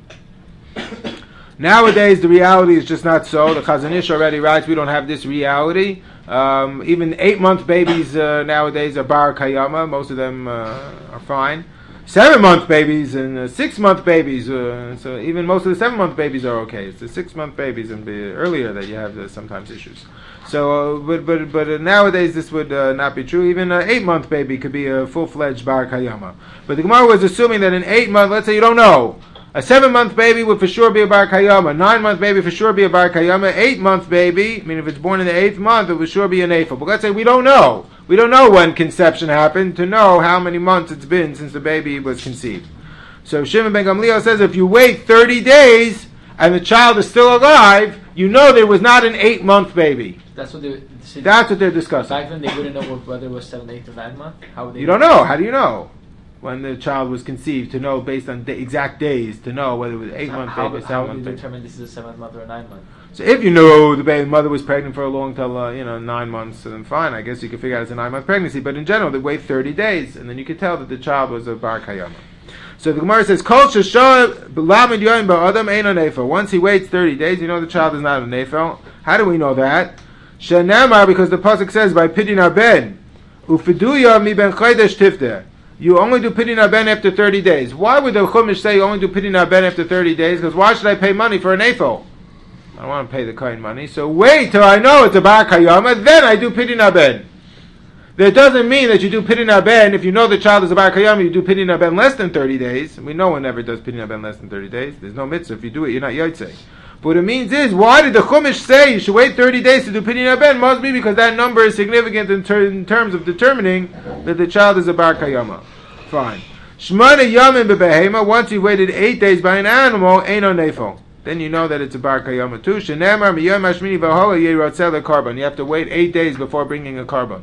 Nowadays, the reality is just not so. The Chazon Ish already writes we don't have this reality. Even 8-month babies nowadays are bar kayama. Most of them are fine. 7-month babies and 6-month babies, so even most of the 7-month babies are okay. It's the 6-month babies and earlier that you have sometimes issues. So, but nowadays this would not be true. Even an 8-month baby could be a full-fledged bar kayama. But the Gemara was assuming that an 8-month, let's say you don't know, a 7-month baby would for sure be a bar kayama. 9-month baby for sure be a bar kayama. 8-month baby, I mean if it's born in the 8th month, it would sure be an nefel. But let's say we don't know. We don't know when conception happened to know how many months it's been since the baby was conceived. So Shimon ben Gamliel says if you wait 30 days and the child is still alive, you know there was not an 8-month baby. That's what they're discussing. Back then they wouldn't know whether it was 7th, 8th, or 9th month? How would they You don't know. How do you know? When the child was conceived, to know based on the exact days, to know whether it was 8-month baby or 7-month baby. How would you determine this is a 7th month or a 9th month? So if you know the baby mother was pregnant for a long till 9 months, then fine. I guess you could figure out it's a 9-month pregnancy. But in general, they wait 30 days, and then you could tell that the child was a bar kayama. So the Gemara says, "Kol sheshah b'lamed yoyim ba'adam ein a nefel." Once he waits 30 days, you know the child is not a nefel. How do we know that? Shenamar, because the pasuk says by pidin haben ufiduya mi ben chodesh tifteh. You only do pidin haben after 30 days. Why would the Chumash say you only do pidin haben after 30 days? Because why should I pay money for a nefel? I don't want to pay the kohen money, so wait till I know it's a bar kayama, then I do pidin haben. That doesn't mean that you do pidin haben, if you know the child is a bar kayama, you do pidin haben less than 30 days. We know one never does pidin haben less than 30 days. There's no mitzvah. If you do it, you're not yotzei. But what it means is, why did the Chumash say you should wait 30 days to do pidin haben? Must be because that number is significant in terms of determining that the child is a bar kayama. Fine. Shmona yamin bebehema, once you waited 8 days by an animal, ain't no nefel. Then you know that it's a bar kayama too. Shenemar miyom hashmini v'hola yerotzeh lekarban. You have to wait 8 days before bringing a karban.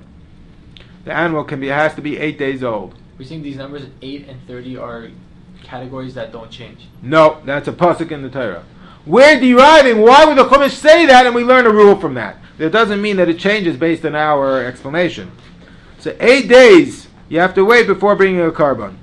The animal has to be 8 days old. We think these numbers 8 and 30 are categories that don't change. No, that's a pasuk in the Torah. We're deriving, why would the Chumash say that, and we learn a rule from that. That doesn't mean that it changes based on our explanation. So 8 days you have to wait before bringing a karban.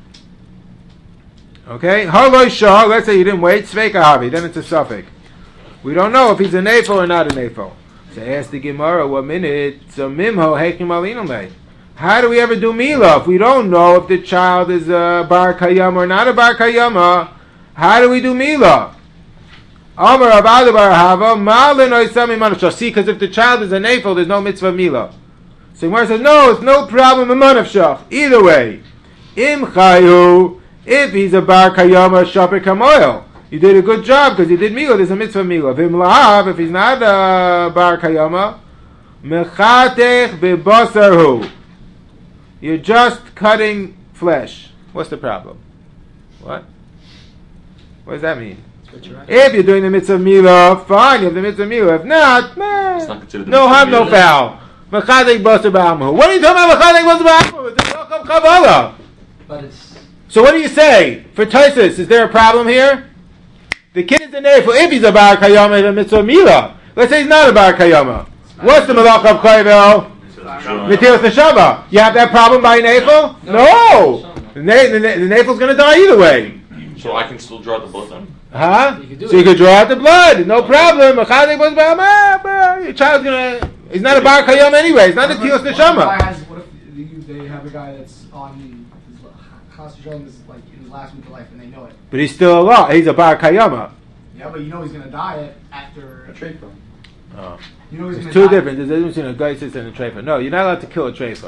Okay? Haloi shah, let's say you didn't wait, sveika havi, then it's a suffix. We don't know if he's a nefel or not a nefel. So ask the Gemara, what minute? So mimho heikim alinalei. How do we ever do milah? If we don't know if the child is a bar kayama or not a bar kayama, how do we do milah? Amar Avada Bar Hava, Malin Oisami Manavshach. See, because if the child is a nefel, there's no mitzvah mila. So Gemara says, no, it's no problem in Manavshach. Either way, Im Chayu, if he's a Bar Kayama Shaper Kamoil, you did a good job because you did mila, there's a mitzvah mila. Vim Lahav, if he's not a Bar Kayama, Mechatech Bebasarhu. You're just cutting flesh. What's the problem? What? What does that mean? If you're doing the mitzvah mila, fine, you have the mitzvah mila. If not, It's not considered the no mitzvah harm, no mila. foul. Mechadek basar ba'amhu. What are you talking about mechadek basar ba'amhu? It's a Melcham Chavala. But it's So what do you say? For Taisus, is there a problem here? The kid is a nefel. If he's a bar kayama, the mitzvah mila. Let's say he's not a bar kayama. What's the malach of chayvel? Mitilas neshama. You have that problem by nefel? No. The nefel's going to die either way. So I can still draw the blood then? Huh? You can do So you it. could draw out the blood, no problem. Your child's gonna. He's not a bar kayam anyway. He's not a tilas What neshama. if they have a guy that's on his chas v'shalom is like in his last week of life and they know it? But he's still alive. He's a bar kayama. Yeah, but you know he's gonna die after. treifa. Oh. You know he's There's gonna two die. different. There's a difference between a geisis and a treifa. No, you're not allowed to kill a treifa.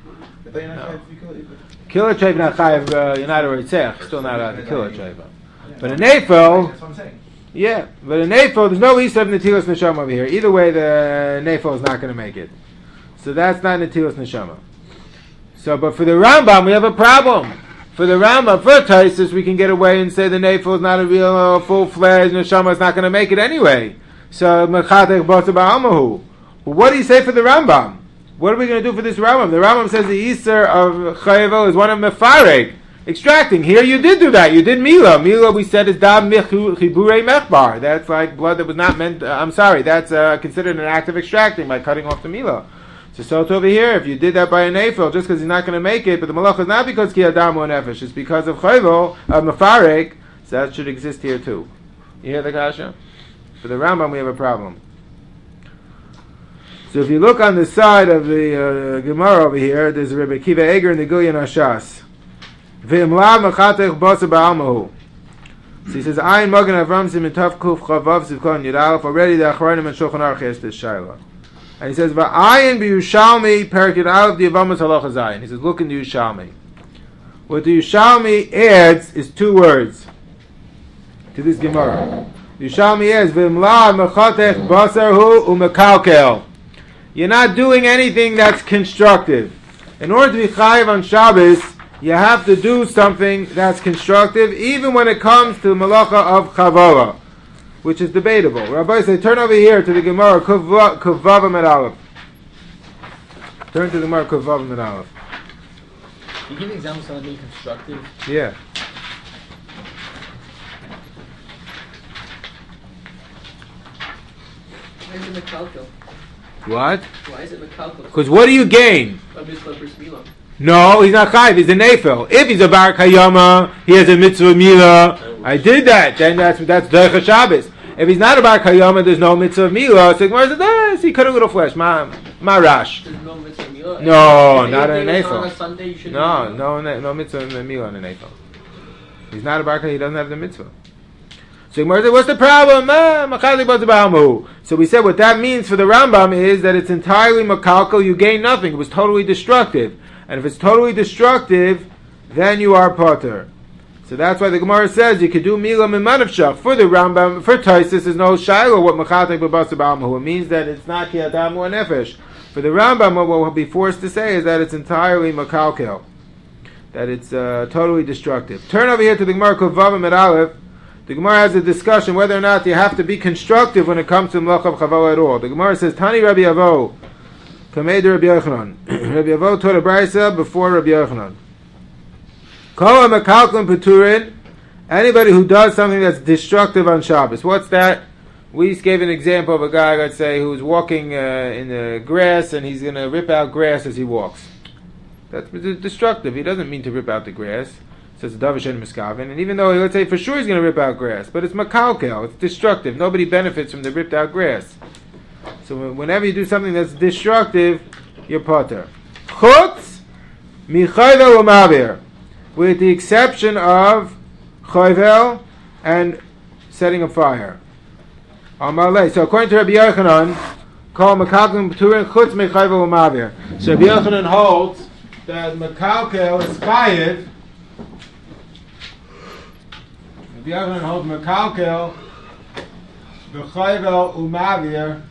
Kill a treifa, not chayiv. You're not a reitzech. Still not allowed to kill a treifa. But a nefel. That's what I'm saying. Yeah, but a nefel, there's no Esav Netilas Neshama over here. Either way, the nefel is not going to make it. So that's not Netilas Neshama. So, but for the Rambam, we have a problem. For the Rambam, for Taisus, we can get away and say the nefel is not a real full-fledged Neshama, is not going to make it anyway. So, Mechatech Basa Ba'amahu. But what do you say for the Rambam? What are we going to do for this Rambam? The Rambam says the Easter of Chayavel is one of Mefareg. Extracting. Here you did do that. You did Mila. Mila, we said, is Dab Chibure Mechbar. That's like blood that was not meant. I'm sorry. That's considered an act of extracting by cutting off the Mila. So over here, if you did that by a nefel, just because he's not going to make it, but the malach is not because Ki Adam or Nefesh, it's because of Chayvel, of Mefarek, so that should exist here too. You hear the kasha? For the Rambam, we have a problem. So if you look on the side of the Gemara over here, there's Rebbe Kiva Eger and the Gilyan Hashas. So he says, Ayin Magen Avram Simitav Kuf Chavav Sivkon Yudalef. Already the Achronim and Shulchan Aruch has this Shaila. And he says, Va'ayin b'Yushalmi Perik Yudalef Diavamas Halacha Zayin. He says, look in the Yushalmi. What the Yushalmi adds is two words to this Gemara. The Yushalmi adds, V'imla Mechatech Basarhu U'Mekalkel. You're not doing anything that's constructive. In order to be Chayiv on Shabbos, you have to do something that's constructive, even when it comes to the malacha of chavala, which is debatable. Rabbi say, turn over here to the Gemara Kuvav Amid Aleph. Turn to the Gemara Kuvav Amid Aleph. You give examples of something constructive. Yeah. Why is it Mekalkel? What? Why is it Mekalkel? Because what do you gain? A mitzvah bris milah. No, he's not chayiv. He's a nefel. If he's a bar kayama, he has a mitzvah mila. I did that. Then that's derech Shabbos. If he's not a bar kayama, there's no mitzvah mila. So Gemara says, he cut a little flesh. Ma rash. There's no mitzvah milah. No, If not a anything is on a nefel. Sunday, you shouldn't No mitzvah mila on a nefel. He's not a bar kayama. He doesn't have the mitzvah. So Gemara said, what's the problem? So we said what that means for the Rambam is that it's entirely makalkal. You gain nothing. It was totally destructive. And if it's totally destructive, then you are potter. So that's why the Gemara says you could do mila mimanavshach. For the Rambam, for Taisus, is no shiloh what machatek b'basa b'almahu. It means that it's not ki adam or nefesh. For the Rambam, what we'll be forced to say is that it's entirely makalkel. That it's totally destructive. Turn over here to the Gemara Kuvav Amid Aleph. The Gemara has a discussion whether or not you have to be constructive when it comes to Melacha Chavala at all. The Gemara says, Tani Rabbi Avo, Kamei de Rabbi Yochanan. Rabbi Avo taught a brisa before Rabbi Yochanan. Kol HaMekalkel Peturin, anybody who does something that's destructive on Shabbos. What's that? We just gave an example of a guy, let's say, who's walking in the grass and he's going to rip out grass as he walks. That's destructive. He doesn't mean to rip out the grass. Says Davish and Miskavin, and even though let's say for sure he's going to rip out grass, but it's makalkel, it's destructive. Nobody benefits from the ripped out grass. So whenever you do something that's destructive, you're potter. Chutz michayvel u'mavir, with the exception of chayvel and setting a fire. Amalei. So according to Rabbi Yochanan, call Mekalkel P'turin Chutz Mechayvel U'Mavir. So Rabbi Yochanan holds that Mekalkel is Chayiv. Rabbi Yochanan holds Mekalkel B'Chayvel U'Mavir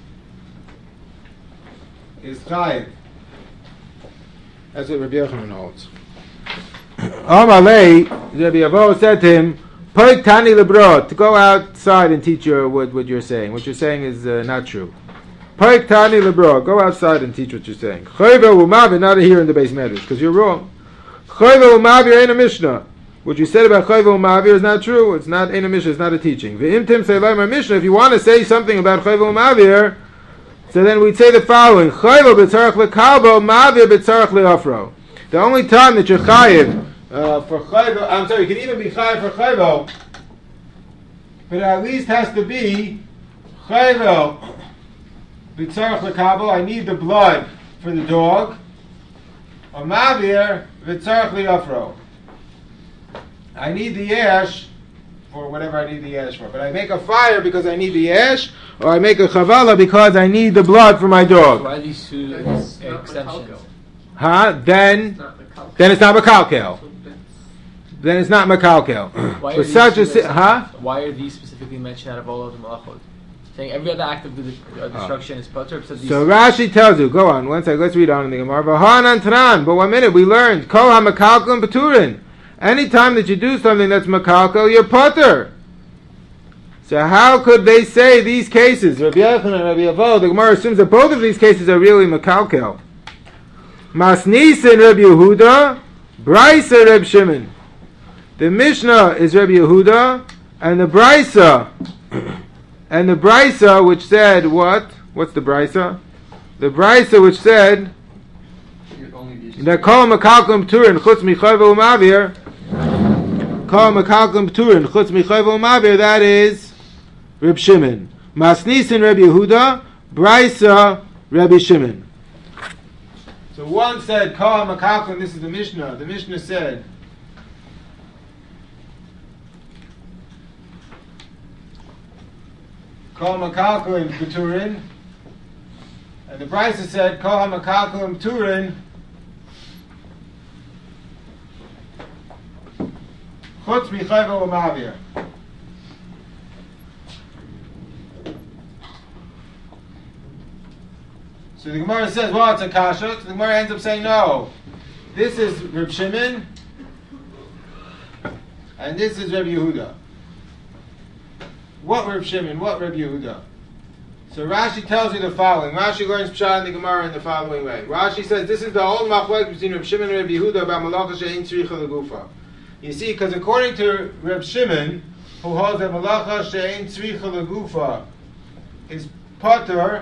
is Chayiv. That's what Rabbi Yochanan holds. Amalei, Rabbi Avo said to him, Poik Tani Lebro, to go outside and teach what you're saying. What you're saying is not true. Poik Tani Lebro, go outside and teach what you're saying. Chayvel U'Mavir, not here in the base medrash, because you're wrong. Chayvel U'Mavir ain't a Mishnah. What you said about Chayvel U'Mavir is not true. It's not ain't a Mishnah, it's not a teaching. V'imtim Seilayim Mishnah, if you want to say something about Chayvel U'Mavir, so then we'd say the following: Chayvel b'tzarach lekalbo, Mavir b'tzarach le'afro. The only time that you're chayiv for chayvel, I'm sorry, you can even be chayiv for chayvel, but it at least has to be chayvel b'tzarach lekalbo. I need the blood for the dog. Or Mavir b'tzarach le'afro. I need the ash for whatever I need the ash for. But I make a fire because I need the ash, or I make a chavala because I need the blood for my dog. Why are these two exceptions? Then it's not Mekalkel. Then it's not Mekalkel. For such a Why are these specifically mentioned out of all of the malachot? Saying every other act of destruction is patur. So Rashi tells you, go on, one second, let's read on in the Gemara. V'hanan Tanan, but 1 minute, we learned, Kol ha-Mekalkel Paturin. Anytime that you do something that's Mekalkel, you're patur. So how could they say these cases, Rabbi Yochanan and Rabbi Avo, the Gemara assumes that both of these cases are really Mekalkel. Masnisa and Rabbi Yehuda, Braisa Reb Shimon. The Mishnah is Rabbi Yehuda, and the Braisa, which said what? What's the Braisa? The Braisa which said that Kol Mekalkel P'turin Chutz Michayvel U'Mavir, Kol Mekalkel P'turin Chutz Michayvel U'Mavir, that is Reb Shimon. Masnisa and Rabbi Yehuda, Braisa Rabbi Shimon. So one said, Kol Mekalkel, this is the Mishnah. The Mishnah said, Kol Mekalkel P'turin. And the Brisa said, Kol Mekalkel P'turin Chutz Michayvel U'Mavir. So the Gemara says, well, it's a kasha. So the Gemara ends up saying, no, this is Reb Shimon, and this is Reb Yehuda. What Reb Shimon? What Reb Yehuda? So Rashi tells you the following. Rashi learns Pshat in the Gemara in the following way. Rashi says, this is the old machlokes between Reb Shimon and Reb Yehuda about malacha she'ein tzricha legufa. You see, because according to Reb Shimon, who holds that malacha she'ein tzricha legufa is patur.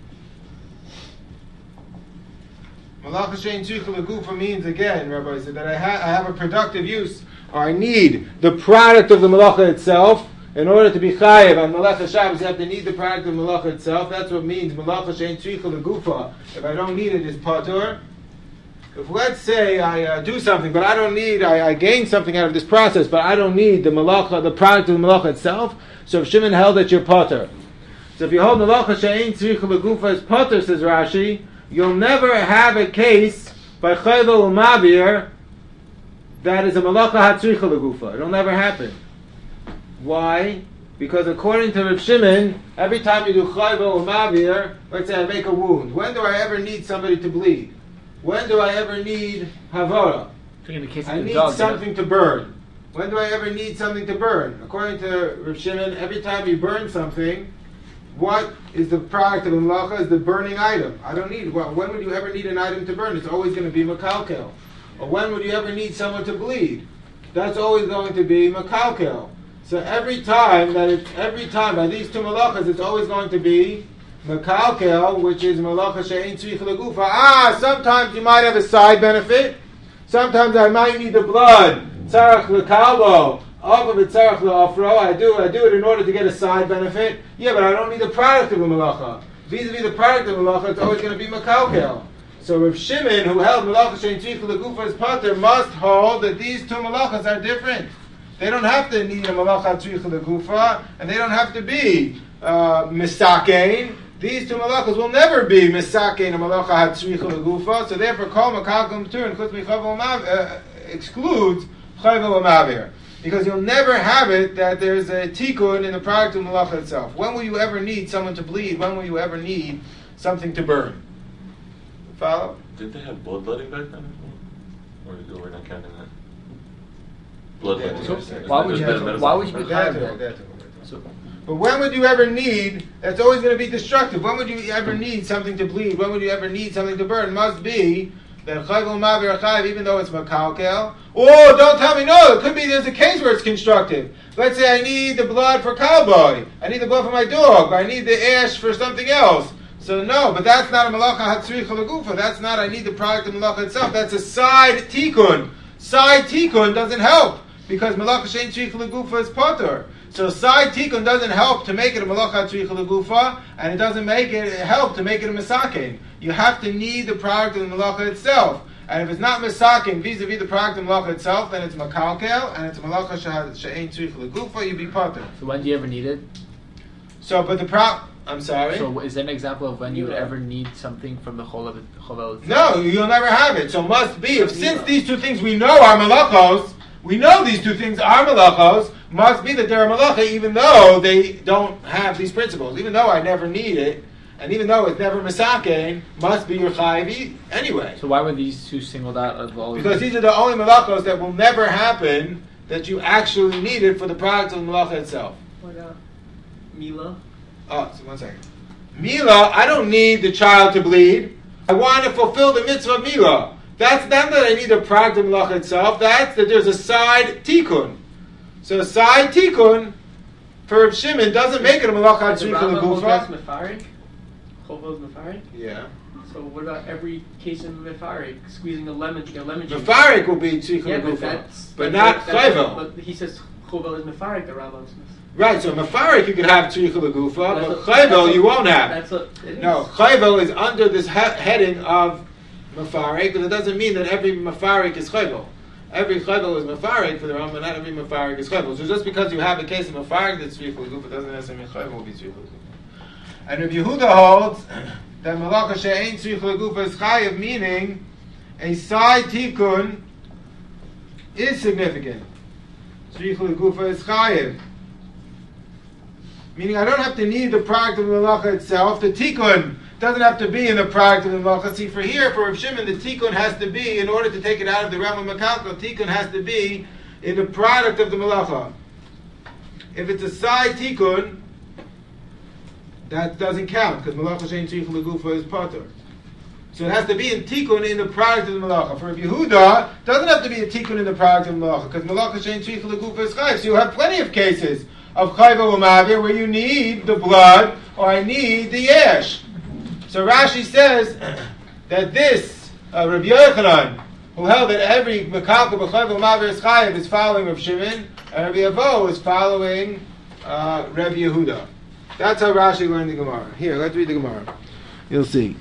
Malacha she'ein tzricha legufa means, again, Rabbi said, that I have a productive use, or I need the product of the malacha itself. In order to be chayiv on Malacha Shabbos, you have to need the product of Malacha itself. That's what means Malacha she'ein tzricha legufa. If I don't need it, it's patur. If let's say I do something, but I don't need, I gain something out of this process, but I don't need the malacha, the product of the malacha itself. So if Shimon held that you're patur. So if you hold Malacha she'ein tzricha legufa as patur, says Rashi, you'll never have a case by Chayvel U'Mavir that is a Malacha hatzricha legufa. It'll never happen. Why? Because according to Reb Shimon, every time you do Chayvel U'Mavir, let's say I make a wound, when do I ever need somebody to bleed? When do I ever need Havara? I need something to burn. When do I ever need something to burn? According to Reb Shimon, every time you burn something, what is the product of a malacha? Is the burning item. I don't need, well, when would you ever need an item to burn? It's always going to be Mekalkel. Or when would you ever need someone to bleed? That's always going to be Mekalkel. So every time by these two malachas, it's always going to be Mekalkel, which is malacha she'ein tzricha legufa. Sometimes you might have a side benefit. Sometimes I might need the blood. Tzarach lekalbo, off of it tzarach le'afro. I do it in order to get a side benefit. Yeah, but I don't need the product of a malacha. Vis-a-vis the product of a malacha, it's always going to be Mekalkel. So Reb Shimon, who held malacha she'ein tzricha legufa as patur, must hold that these two malachas are different. They don't have to need a malacha tzricha legufa, and they don't have to be misakein. These two malachas will never be misakein or malacha hatzricha legufa. So therefore, kol makalkum p'turin chutz michayvel excludes chayvel umavir. Because you'll never have it that there's a tikkun in the product of malacha itself. When will you ever need someone to bleed? When will you ever need something to burn? Follow? Did they have bloodletting back then? Or we're not counting that? Bloodletting. So why would you be But when would you ever need? That's always going to be destructive. When would you ever need something to bleed? When would you ever need something to burn? It must be that chayvel mavir chayv, even though it's makalkel. Oh, don't tell me no. It could be there's a case where it's constructive. Let's say I need the blood for cowboy. I need the blood for my dog. Or I need the ash for something else. So no, but that's not a malacha hatzricha legufa. That's not I need the product of malacha itself. That's a side tikkun. Side tikkun doesn't help because malacha shein tzricha legufa is potter. So side tikkun doesn't help to make it a malacha tzricha legufa, and it doesn't make it help to make it a misakein. You have to need the product of the malacha itself. And if it's not misakein vis-a-vis the product of the malacha itself, then it's makalkel, and it's a malacha shein tzricha legufa, you be potter. So when do you ever need it? So, but I'm sorry? So is there an example of when you would ever need something from the chovel itself? No, you'll never have it. So must be, if since these two things we know are malachos, we know these two things are malachos, must be that they're a malacha even though they don't have these principles. Even though I never need it, and even though it's never misakein, must be your chayiv anyway. So why were these two singled out of all? Because these are the only malachos that will never happen that you actually need it for the product of the malacha itself. What about Mila? Oh, so 1 second. Mila, I don't need the child to bleed. I want to fulfill the mitzvah of Mila. That's not that I need the product of malacha itself. That's that there's a side tikkun. So a side tikkun for Reb Shimon doesn't make it a malacha tzricha legufa. Mefarik? Chovel's Mefarik? Yeah. So what about every case of Mefarik? Squeezing a lemon juice? Mefarik will be tzricha legufa, but not chayvel. But he says Chovel is Mefarik, the Rambam says. Right, so Mefarik you could have tzricha legufa, but chayvel you won't have. No, chayvel is under this heading of Mefarik, but it doesn't mean that every Mefarik is chayvel. Every chayvel is Mefarik for the Rambam, not every Mefarik is chayvel. So just because you have a case of Mefarik that's tzricha legufa doesn't necessarily mean chayvel will be tzricha legufa. And Rabbi Yehuda holds that malacha she'ein tzricha legufa is chayiv, meaning a side tikkun is significant. Tzricha legufa is chayiv. Meaning I don't have to need the product of the malacha itself. The tikkun doesn't have to be in the product of the malacha. See, for Reb Shimon, the tikkun has to be, in order to take it out of the realm of makalka, tikkun has to be in the product of the malacha. If it's a side tikkun, that doesn't count, because malacha shein tzricha legufa is pater. So it has to be in tikkun in the product of the malacha. For Rabbi Yehuda, it doesn't have to be a tikkun in the product of the malacha, because malacha shein tzricha legufa is chayiv. So you have plenty of cases of chayvel umavir where you need the blood or I need the ash. So Rashi says that this Rabbi Yochanan, who held that every mekalka b'chayvel umavir is chayiv, is following Rav Shimon, and Rabbi Avo is following Rabbi Yehuda. That's how Rashi learned the Gemara. Here, let's read the Gemara. You'll see.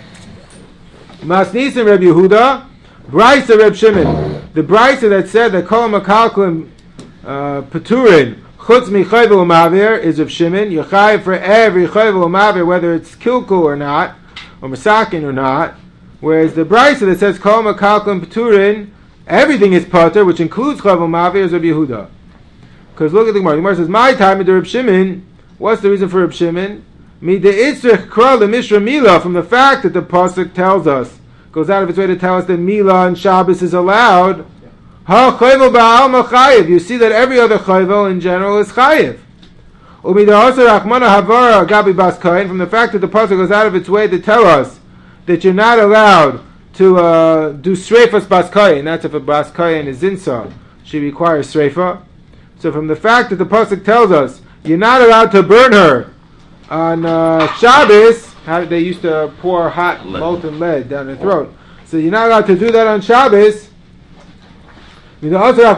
Masnisim Rabbi Yehuda, Brisa Reb Shimon. The Brisa that said that kol mekalkim peturin chutz mi chayvel umavir is of Shimon. You're chayiv for every chayvel umavir, whether it's kilkul or not, or masakin or not. Whereas the Brisa that says kol mekalkim peturin, everything is pater, which includes chayvel umavir, is of Yehuda. Because look at the Gemara. The Gemara says, my time in Reb Shimon. What's the reason for Reb Shimon? Mi de'itzrich kra lemishra mila, from the fact that the pasuk tells us, goes out of its way to tell us that mila and Shabbos is allowed. Ha chayvel ba'alma chayiv. You see that every other chayvel in general is chayiv. Umi da'asar achmana havara gabi bas kain, from the fact that the pasuk goes out of its way to tell us that you're not allowed to do sreifas bas kain. That's if a bas kain is zinsa, she requires sreifa. So from the fact that the pasuk tells us you're not allowed to burn her on Shabbos. How they used to pour hot molten lead down her throat. So you're not allowed to do that on Shabbos. You see that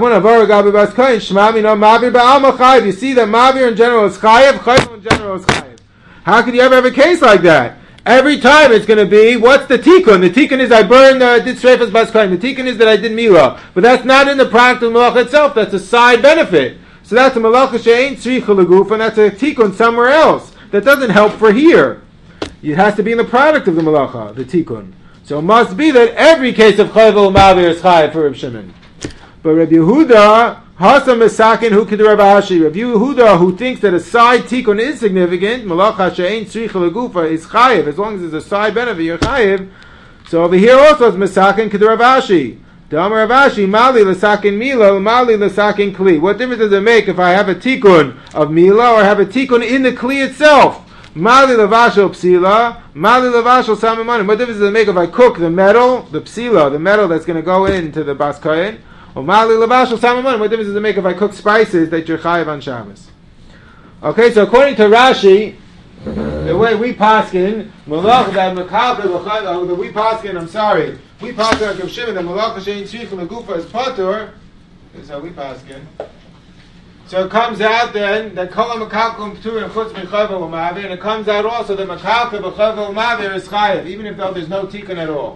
Mavir in general is chayiv, Chayvel in general is chayiv. How could you ever have a case like that? Every time it's going to be, what's the tikkun? The tikkun is I burned, did Sreifas Bas Kain. The tikkun is that I did Milah. But that's not in the product of the malacha itself. That's a side benefit. So that's a malacha she'ein tzricha leguf, and that's a tikkun somewhere else. that doesn't help for here. It has to be in the product of the malacha, the tikkun. So it must be that every case of chayvel mavir is chayav for Reb Shimon. But Reb Yehuda, Hasam Mesakin who could Reb Ashi. Reb Yehuda, who thinks that a side tikkun is significant, malacha she'ein tzricha legufa, is chayav. As long as there's a side benefit, you're chayav. So over here also is Mesakin could Reb Ashi. Damar Reb Ashi, Mali l'sakin mila, Mali l'sakin kli. What difference does it make if I have a tikkun of mila or have a tikkun in the kli itself? Mali levashel psila, mali levashel samimanim. What difference does it make if I cook the metal, the psila, the metal that's going to go into the bas kohen? Or mali levashel samimanim. What difference does it make if I cook spices that you're chayiv on Shabbos? Okay, so according to Rashi, the way we paskin, malach that mekalka l'chayv, that we paskin, we paskin like Reb Shimon that malach shein tzricha legufa is patur. This is how we paskin. So it comes out then that kol ha'mekalka p'tur and chutz mechayv u'mavir, and it comes out also that mekalka b'chayv u'mavir is chayiv, even if though there's no tikkun at all.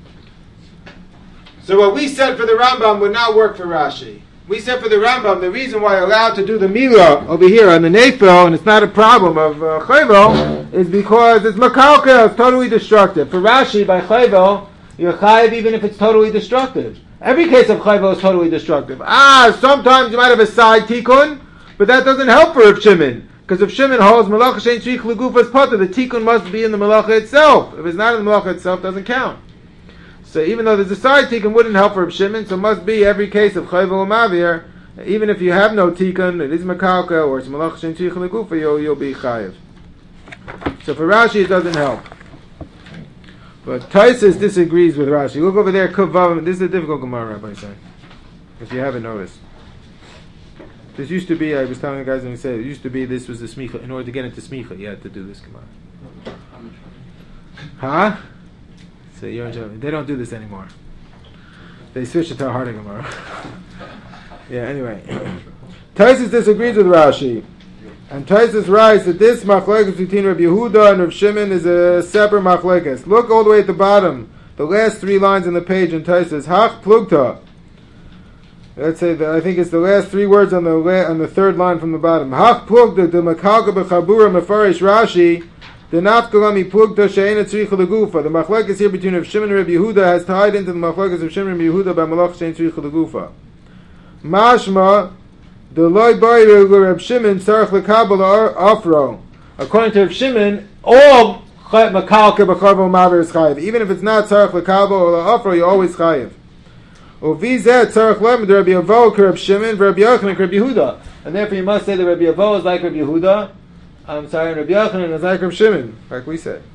So what we said for the Rambam would not work for Rashi. We said for the Rambam, the reason why you're allowed to do the milah over here on the nefel, and it's not a problem of chayvel, is because it's mekalka, it's totally destructive. For Rashi, by chayvel, you're chayiv even if it's totally destructive. Every case of chayvel is totally destructive. Sometimes you might have a side tikkun, but that doesn't help for Reb Shimon. Because if Shimon holds malacha shein tzrich legufas patur, the tikkun must be in the malacha itself. If it's not in the malacha itself, it doesn't count. So even though there's a side tikkun, wouldn't help for Reb Shimon, so it must be every case of chayvel mavir, even if you have no tikkun, it is mekalka, or it's malacha shein tzrich legufa, you'll be chayiv. So for Rashi, it doesn't help. But Taisus disagrees with Rashi. Look over there, Kuvav. This is a difficult Gemara, Rabbi say, if you haven't noticed. This used to be, I was telling the guys when we said, it used to be this was the smicha. In order to get into smicha, you had to do this Gemara. Huh? So you're in trouble. They don't do this anymore. They switched it to a harder Gemara. Yeah, anyway. Taisus disagrees with Rashi. And Taisus writes that this machlekes between Rabbi Yehuda and Rav Shimon is a separate machlekes. Look all the way at the bottom, the last 3 lines on the page in Taisus. Hach plugta. Let's say that I think it's the last 3 words on the 3rd line from the bottom. Hach plugta de makalka bechabura mefarish Rashi. The nafkalami plugta she'ena tzricha legufa. The machlekes here between Rav Shimon and Rabbi Yehuda has tied into the machlekes of Shimon and Rabbi Yehuda by malach she'ena tzricha legufa. Mashma. The loy boy Reb Shimon tzarich lekabel afro. According to Reb Shimon, all makalka b'charbo maver is chayiv. Even if it's not tzarich lekabel or afro, you're always chayiv. Uvizet tzarich lemed Rabbi Avo Reb Shimon v'Rabbi Yochanan Reb Yehuda. And therefore you must say that Rabbi Avo is like Reb Yehuda. And Rabbi Yochanan is like Reb Shimon, like we said.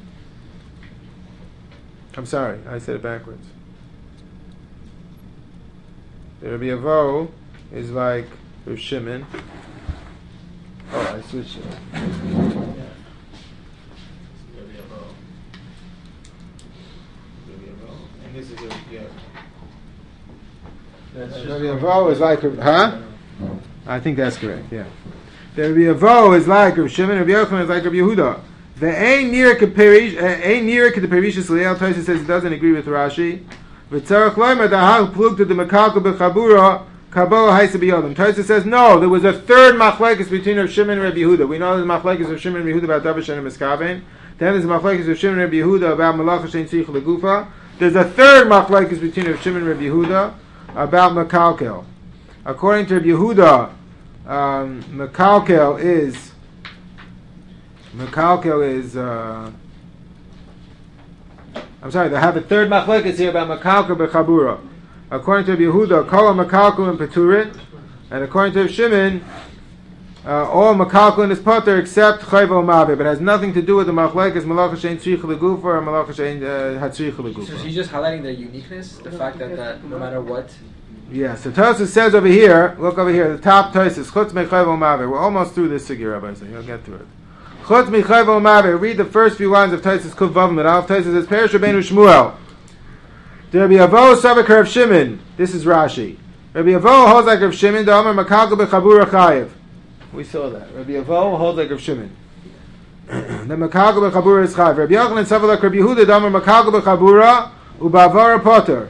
I'm sorry, I said it backwards. The Rabbi Avo is like Reb Shimon. Oh, I switched it. And this is Rabbi Avo is like huh? I think that's correct. Yeah. The Rabbi Avo is like Reb Shimon. Rabbi Yochanan is like Rabbi Yehuda. The ein nira keperishis leil. Tosha says it doesn't agree with Rashi. V'tzarach loimer dahal plugta de mekalka bechabura. Tosha says no. There was a 3rd machlekes between Rav Shimon and Rabbi Yehuda. We know there's machlekes of Shimon and Rabbi Yehuda about Davish and Miskaven. Then there's machlekes of Shimon and Rabbi Yehuda about malacha shein tzrich legufa. There's a 3rd machlekes between Rav Shimon and Rabbi Yehuda about mekalkel. According to Rabbi Yehuda, mekalkel is. I'm sorry. They have a 3rd machlekes here about mekalkel bechabura. According to Rabbi Yehuda, kol mekalkel and peturin, and according to Rav Shimon, all mekalkel is patur except chayvel mavir, but has nothing to do with the machlekes malacha shein tzrich legufa or malacha shein hatzrich legufa. So he's just highlighting their uniqueness, the fact that no matter what. Yeah. So Tosfos says over here, look over here, the top Tosfos, chutz mechayvel mavir. We're almost through this sugya, Rabbi. So you'll get to it. Chutz mechayvel mavir. Read the first few lines of Tosfos Kuv Vav Medal. Tosfos says, Perish Rabbeinu Shmuel. Rabbi Avo Savak Rav Shimon. This is Rashi. Rabbi Avo holds like Rav Shimon. The Amar Makalka bechabura chayiv. We saw that. Rabbi Avo holds like Rav Shimon. The Makalka bechabura is chayiv. Rabbi Yochanan Savak Rabbi Yehuda. The Amar Makalka bechabura ubavara potter.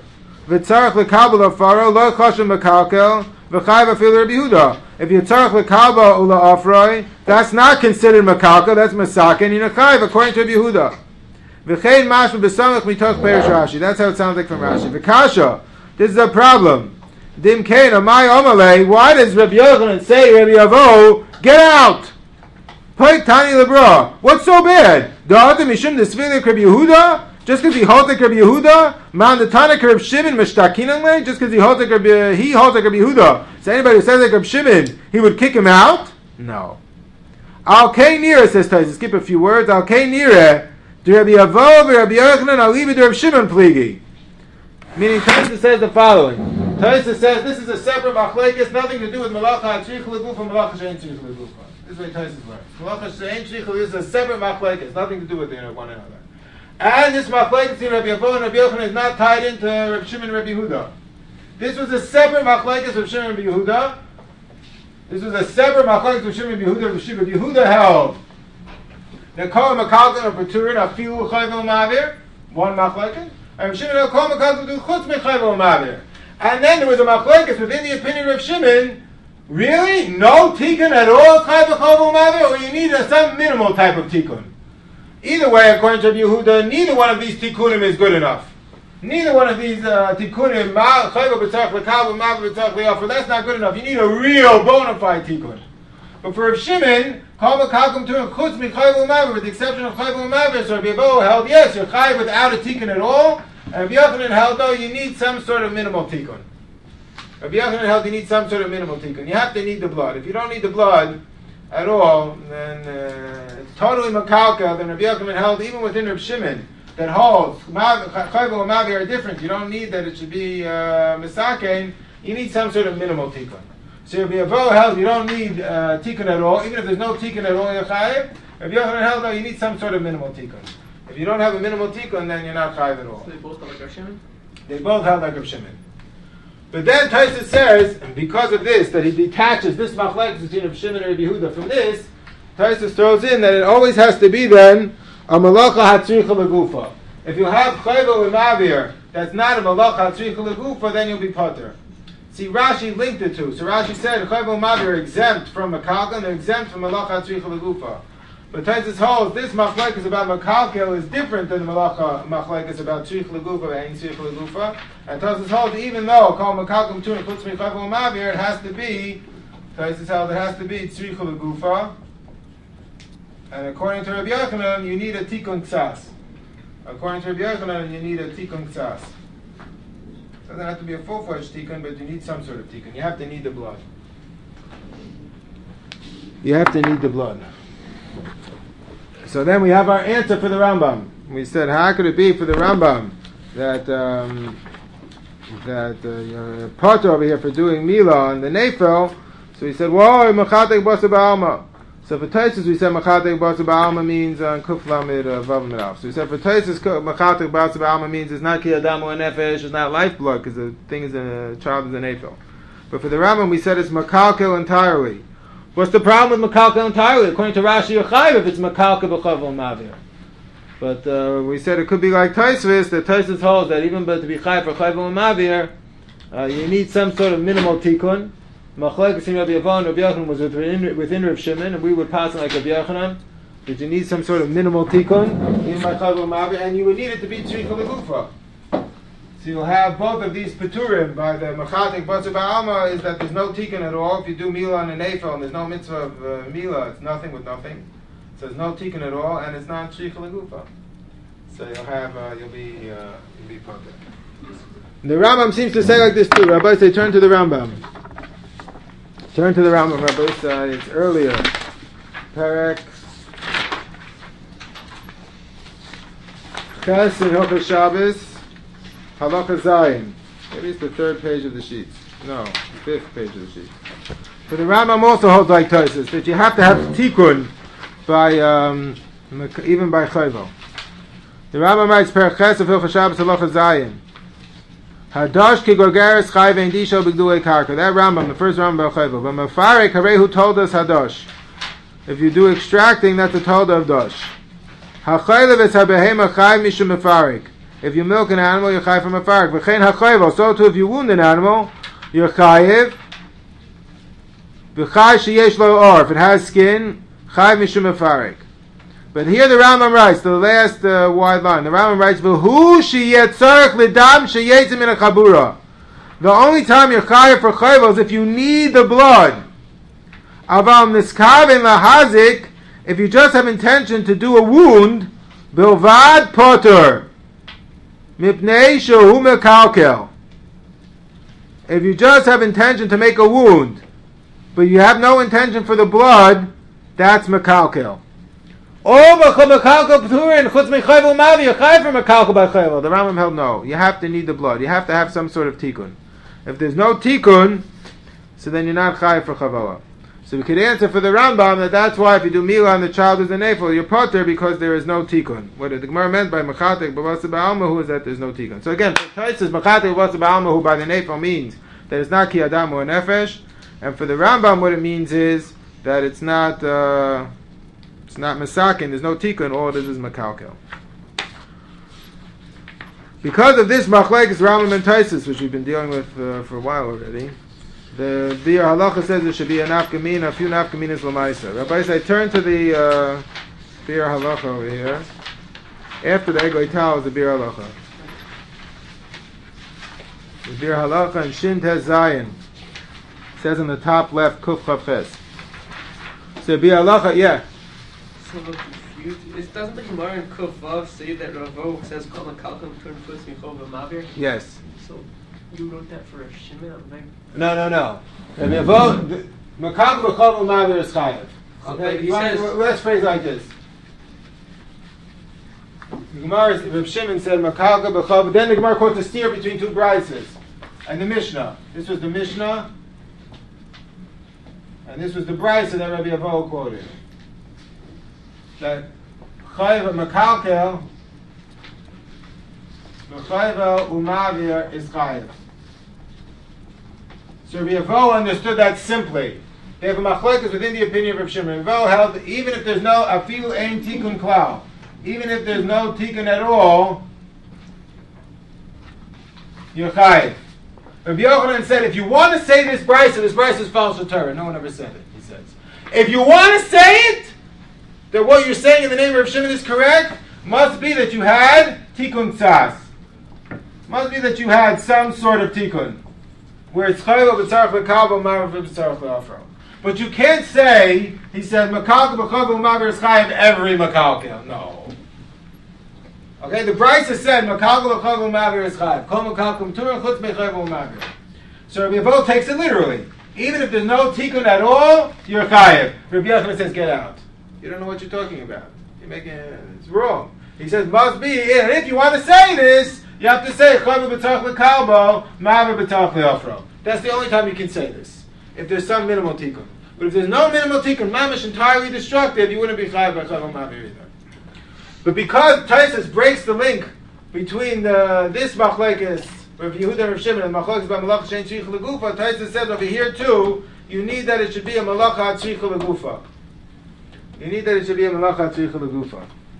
v'tzarech lekabel afaro lo chashem mekalkel v'chayv afil Rabbi Yehuda. If you tzarech lekabel ula afroi, that's not considered mekalkel. That's masaken. You chayv according to Rabbi Yehuda. V'chein mashma b'samach mitoch perish Rashi. That's how it sounds like from Rashi. V'kasha. This is a problem. Dim kein amai omale. Why does Rabbi Yochanan say Rabbi Avo, get out? Pait tani lebra. What's so bad? Da'atim mishum desvilik Rabbi Yehuda? Just because he holds like Rabbi Yehuda? Man the Tana Rabbi Shimon mishtakinanle? Just because he holds like Rabbi Yehuda. So anybody who says like Rabbi Shimon, he would kick him out? No. Al kei nira, says Taisus. Skip a few words. Al kei nira. Rabbi Avo Rabbi Yochanan alivi Rabbi Shimon pligi. Meaning Taisus says the following. Taisus says this is a separate machlekes, nothing to do with malacha tzrich legufa and malacha she'en tzrich legufa. This is what Taisus learns. Malacha she'en tzrich legufa is a separate machlekes, nothing to do with one another. And this machlekes in Rabbi Avo and Rabbi Yochanan is not tied into Rabbi Shimon and Rabbi Yehuda. This was a separate machlekes of Shimon and Rabbi Yehuda. This was a separate machlekes of Shimon and Rabbi Yehuda. Rabbi Yehuda held the kol makalkan of Baturin afilu chayvel ma'avir, one machlekes. And Shimon el kol makalkan do chutz mechayvel ma'avir. And then there was a machlekes within the opinion of Shimon. Really, no tikkun at all, chayvel ma'avir, or you need some minimal type of tikkun. Either way, according to Rabbi Yehuda, neither one of these tikkunim is good enough. Neither one of these tikkunim, chayvel b'tzach l'kabel, ma'avir b'tzach l'yafir, that's not good enough. You need a real bona fide tikkun. But for Rav Shimon, with the exception of chayv u'mavir, so Rabbi Avo held yes, you're chayv without a tikkun at all. And Rabbi Yochanan held no, you need some sort of minimal tikkun. Rabbi Yochanan held you need some sort of minimal tikkun. You have to need the blood. If you don't need the blood at all, then it's totally makalka. Then Rabbi Yochanan held even within Rav Shimon that holds chayv u'mavir are different. You don't need that it should be misakein. You need some sort of minimal tikkun. So Rabbi Avo held you don't need tikkun at all. Even if there's no tikkun at all, you're chayiv. Rabbi Yochanan held no, you need some sort of minimal tikkun. If you don't have a minimal tikkun, then you're not chayiv at all. So they both held like Rav Shimon? They both held like Rav Shimon. But then Taisus says, because of this, that he detaches this machlekes between Rav Shimon and Rabbi Yehuda from this, Taisus throws in that it always has to be then a malacha hatzricha legufa. If you have chayvel u'mavir that's not a malacha hatzricha legufa, then you'll be potter. See, Rashi linked the two. So Rashi said, chayvel u'mavir are exempt from makalkel, and they're exempt from malacha hatzricha legufa. But Taisus holds this machlekes about makalkel is different than the malacha machlekes about tzrich legufa and tzrich legufa. And Taisus holds even though called makalkel tu and chutz mi chayvel u'mavir, it has to be Taisus held it has to be tzrich legufa. And according to Rabbi Yochanan, you need a tikkun ksas. According to Rabbi Yochanan, you need a tikkun ksas. It doesn't have to be a full-fledged tikkun, but you need some sort of tikkun. You have to need the blood. You have to need the blood. So then we have our answer for the Rambam. We said, how could it be for the Rambam that Potter over here for doing Mila on the Nefel? So he said, whoa, Machatek Basa Ba'alma. So for Taisus we said Machatek Basa Ba'alma means Kuf Lamed Vav Medaf. So we said for Taisus Machatek Basa Ba'alma means it's not Ki Adamu and Nefesh, it's not lifeblood because the thing is a child is a Nefel. But for the Rambam we said it's Makalkel entirely. What's the problem with Makalkel entirely? According to Rashi Yochayv, if it's Makalkel b'chavel mavir. But we said it could be like Taisvis, that Taisvis holds that even but to be Chayv for Chayvel mavir, you need some sort of minimal tikkun. Machlekes in Rabbi Avo and Rabbi Yochanan was within Rav Shimon, and we would pass it like Rabbi Yochanan. That you need some sort of minimal tikkun, even by Chayvel mavir, and you would need it to be tzrich legufa. So you'll have both of these peturim by the Machatek Basa Ba'alma is that there's no tikkun at all. If you do Mila on an Eifel and there's no mitzvah of Mila, it's nothing with nothing. So there's no tikkun at all, and it's not Tzrich Legufa. So you'll have, you'll be potter. The Rambam seems to say like this too. Rabbi say, turn to the Rambam. Turn to the Rambam, Rabbi. It's earlier. Perek Ches in Hilchos Shabbos. Halacha Zayin. Maybe it's the third page of the sheet. No, the fifth page of the sheet. But the Rambam also holds like Taisus that you have to have tikkun by even by chayvel. The Rambam writes Perek Ches of Hilchos Shabbos Halacha Zayin. Hadash ki gorgeres chayv ein disho b'gdulei karka. That Rambam, the first Rambam by chayvel. But Mefarek harei who told us Hadash. If you do extracting, that's a tolda of Dash. Hachaylev es habehema chayv mishum Mefarek. If you milk an animal, you're chayiv from a farik. V'chein ha'chayvel. So too, if you wound an animal, you're chayiv. V'chay sheyesh lo or. If it has skin, chayiv mishum farik. But here the Rambam writes, the last wide line. The Rambam writes, "V'hu sheyetzarech lidam sheyetzim min achabura." The only time you're chayiv for chayvel is if you need the blood. Aval niskaven lahazik. If you just have intention to do a wound, bilvad poter. Mipnei shehu mekalkel. If you just have intention to make a wound, but you have no intention for the blood, that's mekalkel. The Rambam held no. You have to need the blood. You have to have some sort of tikkun. If there's no tikkun, so then you're not chayiv for chavola. So we could answer for the Rambam that's why if you do milah and the child is a nefel, you're poter because there is no tikkun. What the Gemara meant by machatek b'vasa ba'almahu is that there's no tikkun. So again, for Taisus, machatek b'vasa ba'almahu by the nefel means that it's not ki adam or nefesh, and for the Rambam what it means is that it's not masakin, there's no tikkun, all it is makalkel. Because of this machlekes Rambam and Taisus, which we've been dealing with for a while already, the Biur Halacha says there should be a nafkamina, a few nafkaminas l'maisa. Rabbi says, turn to the Biur Halacha over here. After the Egoi Tal is the Biur Halacha. The Biur Halacha and Shin Tez Zayin says on the top left, Kuf Chav Ches. So Biur Halacha, yeah. So doesn't the Gemara in Kuf Vav say that Ravo says Kol Makalkum Turn Puts Michov Mavir? Yes. So you wrote that for Shimon? No. Okay, he says, let's phrase like this. The Gemara, Reb Shimon said, Makalka b'chov. Then the Gemara quotes a steer between two brises. And the Mishnah. This was the Mishnah. And this was the brisa that Rabbi Avo quoted. That Chayv Makalkel, Chayv Umavir is Chayv. So Rabbi Avo understood that simply. They have a machlekes within the opinion of Reb Shimon. Rabbi Avo held that even if there's no afilu ein tikkun klal, even if there's no tikkun at all, you're chayiv. Rabbi Yochanan said, if you want to say this brisa is false to Torah. No one ever said it, he says. If you want to say it, that what you're saying in the name of Reb Shimon is correct, must be that you had tikkun tzas. Must be that you had some sort of tikkun. Where it's chayiv b'tzarech l'kabel, marav b'tzarech l'afro. But you can't say, he said, makalkel b'chavel mavir is chayiv every makalkel. No. Okay, the brisa said, makalkel b'chavel mavir is chayiv. Kol makalkel m'turin chutz mechavel mavir. So Rabbi Avo takes it literally. Even if there's no tikkun at all, you're chayiv. Rabbi Yochanan says, get out. You don't know what you're talking about. You're making it's wrong. He says, must be, and if you want to say this, you have to say, chayiv b'tzarech l'kalbo, mavir b'tzarech l'afro. That's the only time you can say this. If there's some minimal tikkun. But if there's no minimal tikkun, mamish entirely destructive, you wouldn't be chayiv by chavel mavir either. But because Taisus breaks the link between this machlekes, Rav Yehuda and Rav Shimon, and machlekes by malacha shein tzricha legufa, Taisus says over here too, you need that it should be a malacha tzricha legufa. You need that it should be a malacha tzricha legufa.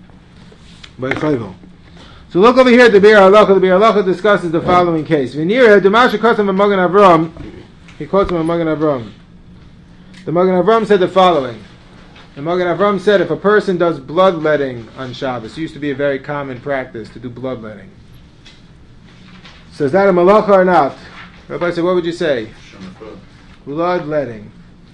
By chavel. So look over here at the Biur Halacha. The Biur Halacha discusses the following case. V'nira, Demasha Kotam Magen Avram, he quotes from Magen Avram. The Magen Avram said the following. The Magen Avram said if a person does bloodletting on Shabbos, it used to be a very common practice to do bloodletting. So is that a malacha or not? Rabbi said, what would you say? Bloodletting.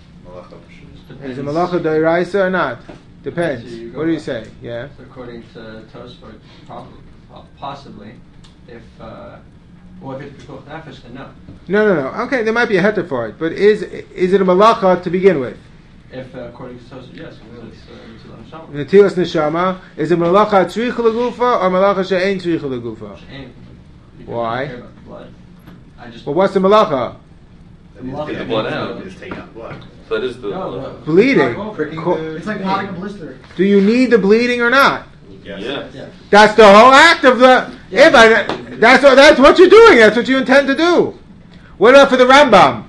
Is it malacha d'oraisa or not? Depends. What do you say? Yeah. So according to Tosfot, possibly, if it's pikuach nefesh, then no. No. Okay, there might be a heter for it, but is it a malacha to begin with? If according to Tosfot, yes, it's Netilas neshama. Is it malacha tzricha legufa or malacha she'ein tzricha legufa? Why? Well, what's the malacha? Get the blood out. Just take out the blood. So that is the bleeding. It's like potting a blister. Do you need the bleeding or not? Yes. That's the whole act of the. Yeah. That's what you're doing. That's what you intend to do. What about for the Rambam?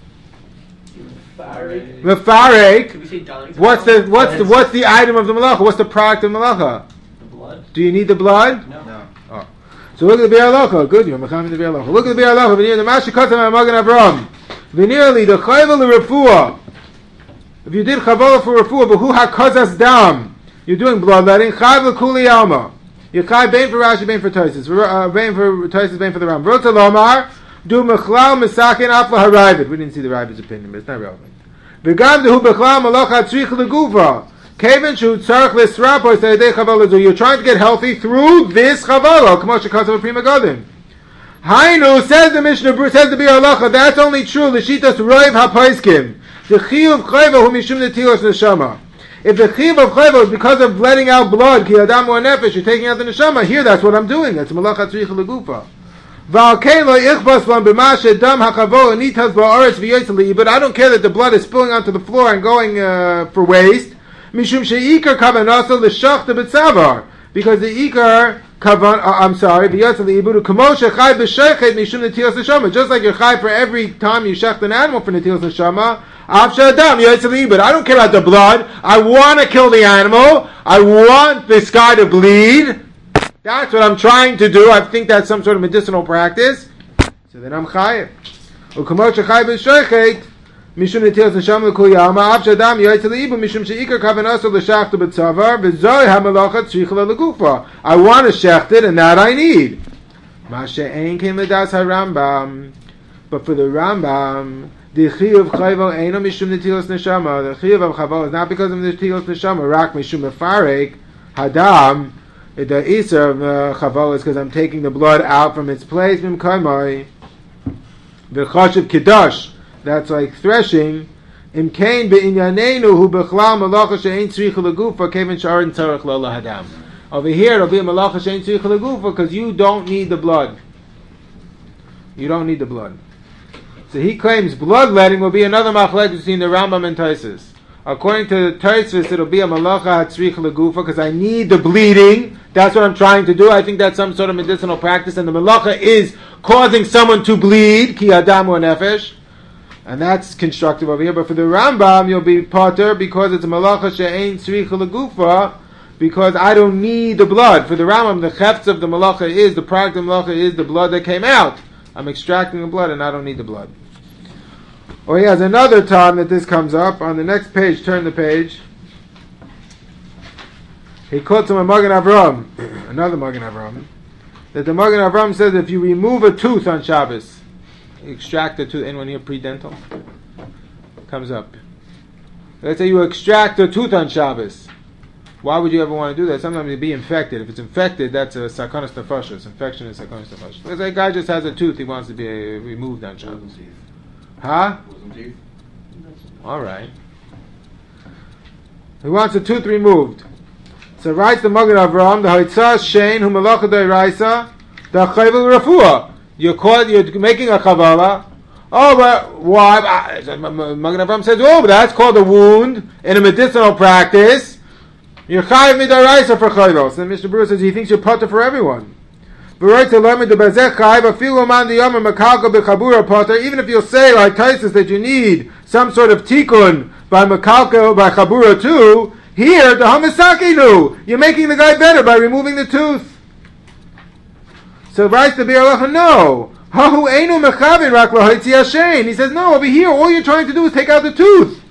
Mefarek. What's the item of the malacha? What's the product of malacha? The blood. Do you need the blood? No. Oh. So look at the Biur Halacha. Good, you're Mecham in the Biur Halacha. Look at the Biur Halacha. V'nir the Mashikotam Magen Avraham. V'nirli the Chayvel Refuah. If you did Chavala for Refuah, but who hakazas dam, you're doing bloodletting. Chayvel Kuli Alma. You chay bain for Rashi, bain for Tosfos. Bain for Tosfos, bain for the Ram. Vrota Lomar. Do Mechlal Mesakin Afla Harayvid. We didn't see the Ravid's opinion, but it's not relevant. V'gam dehu Bechlal Malacha Tzrich Leguva. Kevin Shu Tzarech Lisrapo Sayadei Chavala. So you're trying to get healthy through this Chavala. K'moshe Kasav Prima Godim. Hainu, says the Mishnah, says the Biur Halacha, that's only true. L'shitas Roiv HaPaiskim. The Chiyuv Chayva Hu Mishum Netilos Neshama. If the Chiyuv of Chayva is because of letting out blood, Ki Adam or Nefesh, you're taking out the Neshama, here that's what I'm doing. That's Malacha Tzrich Legufa. But I don't care that the blood is spilling onto the floor and going for waste. Because the Ikar just like you're chai for every time you shech an animal for netilas neshama. But I don't care about the blood. I want to kill the animal. I want this guy to bleed. That's what I'm trying to do. I think that's some sort of medicinal practice. So then I'm chayiv. U'kamot shechai b'shechet mishum netilas neshama l'kuyama av shadam yoytz le'ibu mishum sheikar kavanaso l'shachta b'tzavar v'zoi hamalacha tzricha l'gufa. I want to shecht it, and that I need. Ma she'ein came l'das harambam. But for the Rambam, the chiyuv chayvel eino mishum netilas neshama. The chiyuv of chayvel is not because of the netilas neshama. Rak mishum mefarek hadam. The Isra of Chavala is because I'm taking the blood out from its place. Mimkaimai. V'chashiv kiddush. That's like threshing. Imkain be'inyanenu hu b'chlal malacha she'ein tzricha legufa kevin sh'arin tzarech lo lahadam. Over here it'll be a malacha she'ein tzricha legufa because you don't need the blood. You don't need the blood. So he claims bloodletting will be another machlek between the Rambam and Tosfos. According to Tosfos, it'll be a malacha hatzrich legufa because I need the bleeding. That's what I'm trying to do. I think that's some sort of medicinal practice, and the malacha is causing someone to bleed, ki adam or nefesh, and that's constructive over here. But for the Rambam, you'll be pater because it's a malacha she'ein tzrich legufa because I don't need the blood. For the Rambam, the chefts of the malacha is the product of the malacha is the blood that came out. I'm extracting the blood, and I don't need the blood. Or he has another time that this comes up. On the next page, turn the page. He quotes him a Magen Avraham, another Magen Avraham, that the Magen Avraham says if you remove a tooth on Shabbos, extract the tooth, anyone here pre-dental? Comes up. Let's say you extract a tooth on Shabbos. Why would you ever want to do that? Sometimes you'd be infected. If it's infected, that's a sakonas nefashos. Infection is sakonas nefashos. Let's say a guy just has a tooth he wants to be removed on Shabbos. Huh? All right. He wants a tooth removed. So writes the Magen Avraham, the Haitzah Shein, who Malacha Deiraisa, the Chayvel Refuah. You're making a Chavala. Oh, but why? Magen Avraham says, oh, but that's called a wound in a medicinal practice. You're Chayiv Midaraisa for Chayvel. So the Mishnah Berurah says he thinks you're potter for everyone. Even if you'll say like Tosfos that you need some sort of tikkun by Makalka by Chabura too, here the Hamasakinu, you're making the guy better by removing the tooth. So writes the Biur Halacha, no. He says, no, over here all you're trying to do is take out the tooth.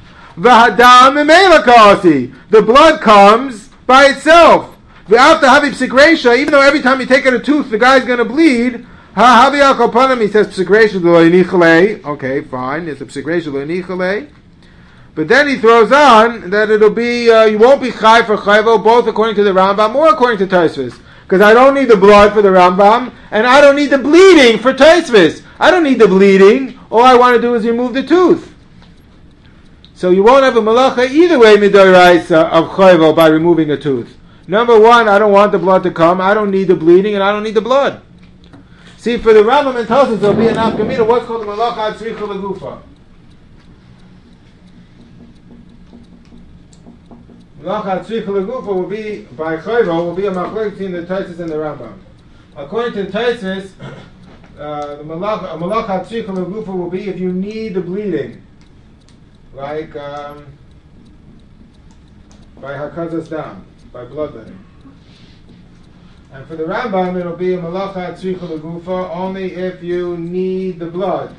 The blood comes by itself. After Habib Psigresha, even though every time you take out a tooth, the guy's going to bleed, he says Psigresha lo. Okay, fine, it's a Psigresha lo. But then he throws on that it'll be, you won't be chai for chayvo, both according to the Rambam or according to Tosfos. Because I don't need the blood for the Rambam, and I don't need the bleeding for Tosfos. I don't need the bleeding, all I want to do is remove the tooth. So you won't have a malacha either way midoraisa of chayvo by removing a tooth. Number one, I don't want the blood to come. I don't need the bleeding, and I don't need the blood. See, for the Rambam and Tosfos, there'll be an afkamina, what's called the malacha tzricha legufa. Malacha tzricha legufa will be, by chayvo, will be a machlok between the Tosfos and the Rambam. According to the Tosfos, a malacha tzricha legufa will be if you need the bleeding. Like, by hakazas dam. By bloodletting. And for the Rambam, it'll be a malacha tzricha legufa only if you need the blood.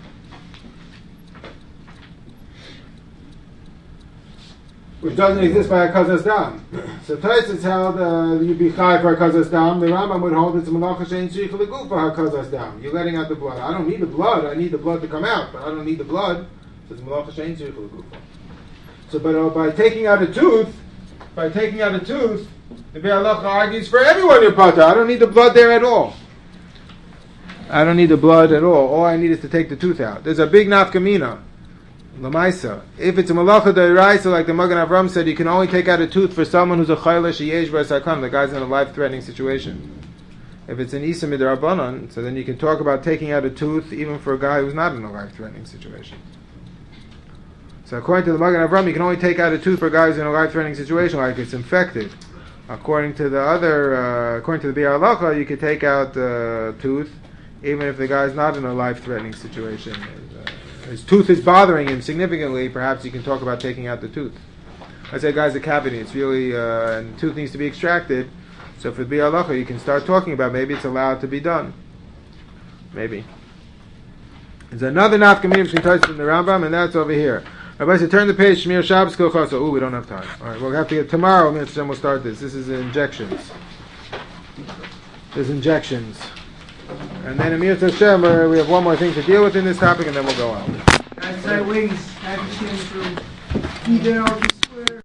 Which doesn't exist by a kazas dam. So Tosfos held you'd be chai for a kazas dam. The Rambam would hold it's a malacha shein tzricha legufa hakazas dam. You're letting out the blood. I don't need the blood. I need the blood to come out, but I don't need the blood. So it's malacha shein tzricha legufa. So, but by taking out a tooth, the Be'er Halacha argues for everyone you're pata. I don't need the blood there at all. I don't need the blood at all. All I need is to take the tooth out. There's a big nafkamina. Lamaisa. If it's a malacha d'oraisa, like the Magen Avram said, you can only take out a tooth for someone who's a chayla sheyesh b'sakam. The guy's in a life-threatening situation. If it's an isa midrabanan, so then you can talk about taking out a tooth even for a guy who's not in a life-threatening situation. So according to the Magen Avram, you can only take out a tooth for a guy who's in a life-threatening situation, like it's infected. According to the Be'er Halacha, you could take out a tooth even if the guy's not in a life-threatening situation. His tooth is bothering him significantly, perhaps you can talk about taking out the tooth. Let's say a guy's a cavity, it's really, and the tooth needs to be extracted. So for the Be'er Halacha, you can start talking about maybe it's allowed to be done. Maybe. There's another nafkamina between Tosfos and the Rambam, and that's over here. Rabbi said, turn the page, Shmir Shabbos Kochasa. Ooh, we don't have time. All right, we'll have to get tomorrow. We'll start this. This is injections. There's injections. And then Amir Hashem, we have one more thing to deal with in this topic, and then we'll go out. Guys, wings. I haven't seen them through.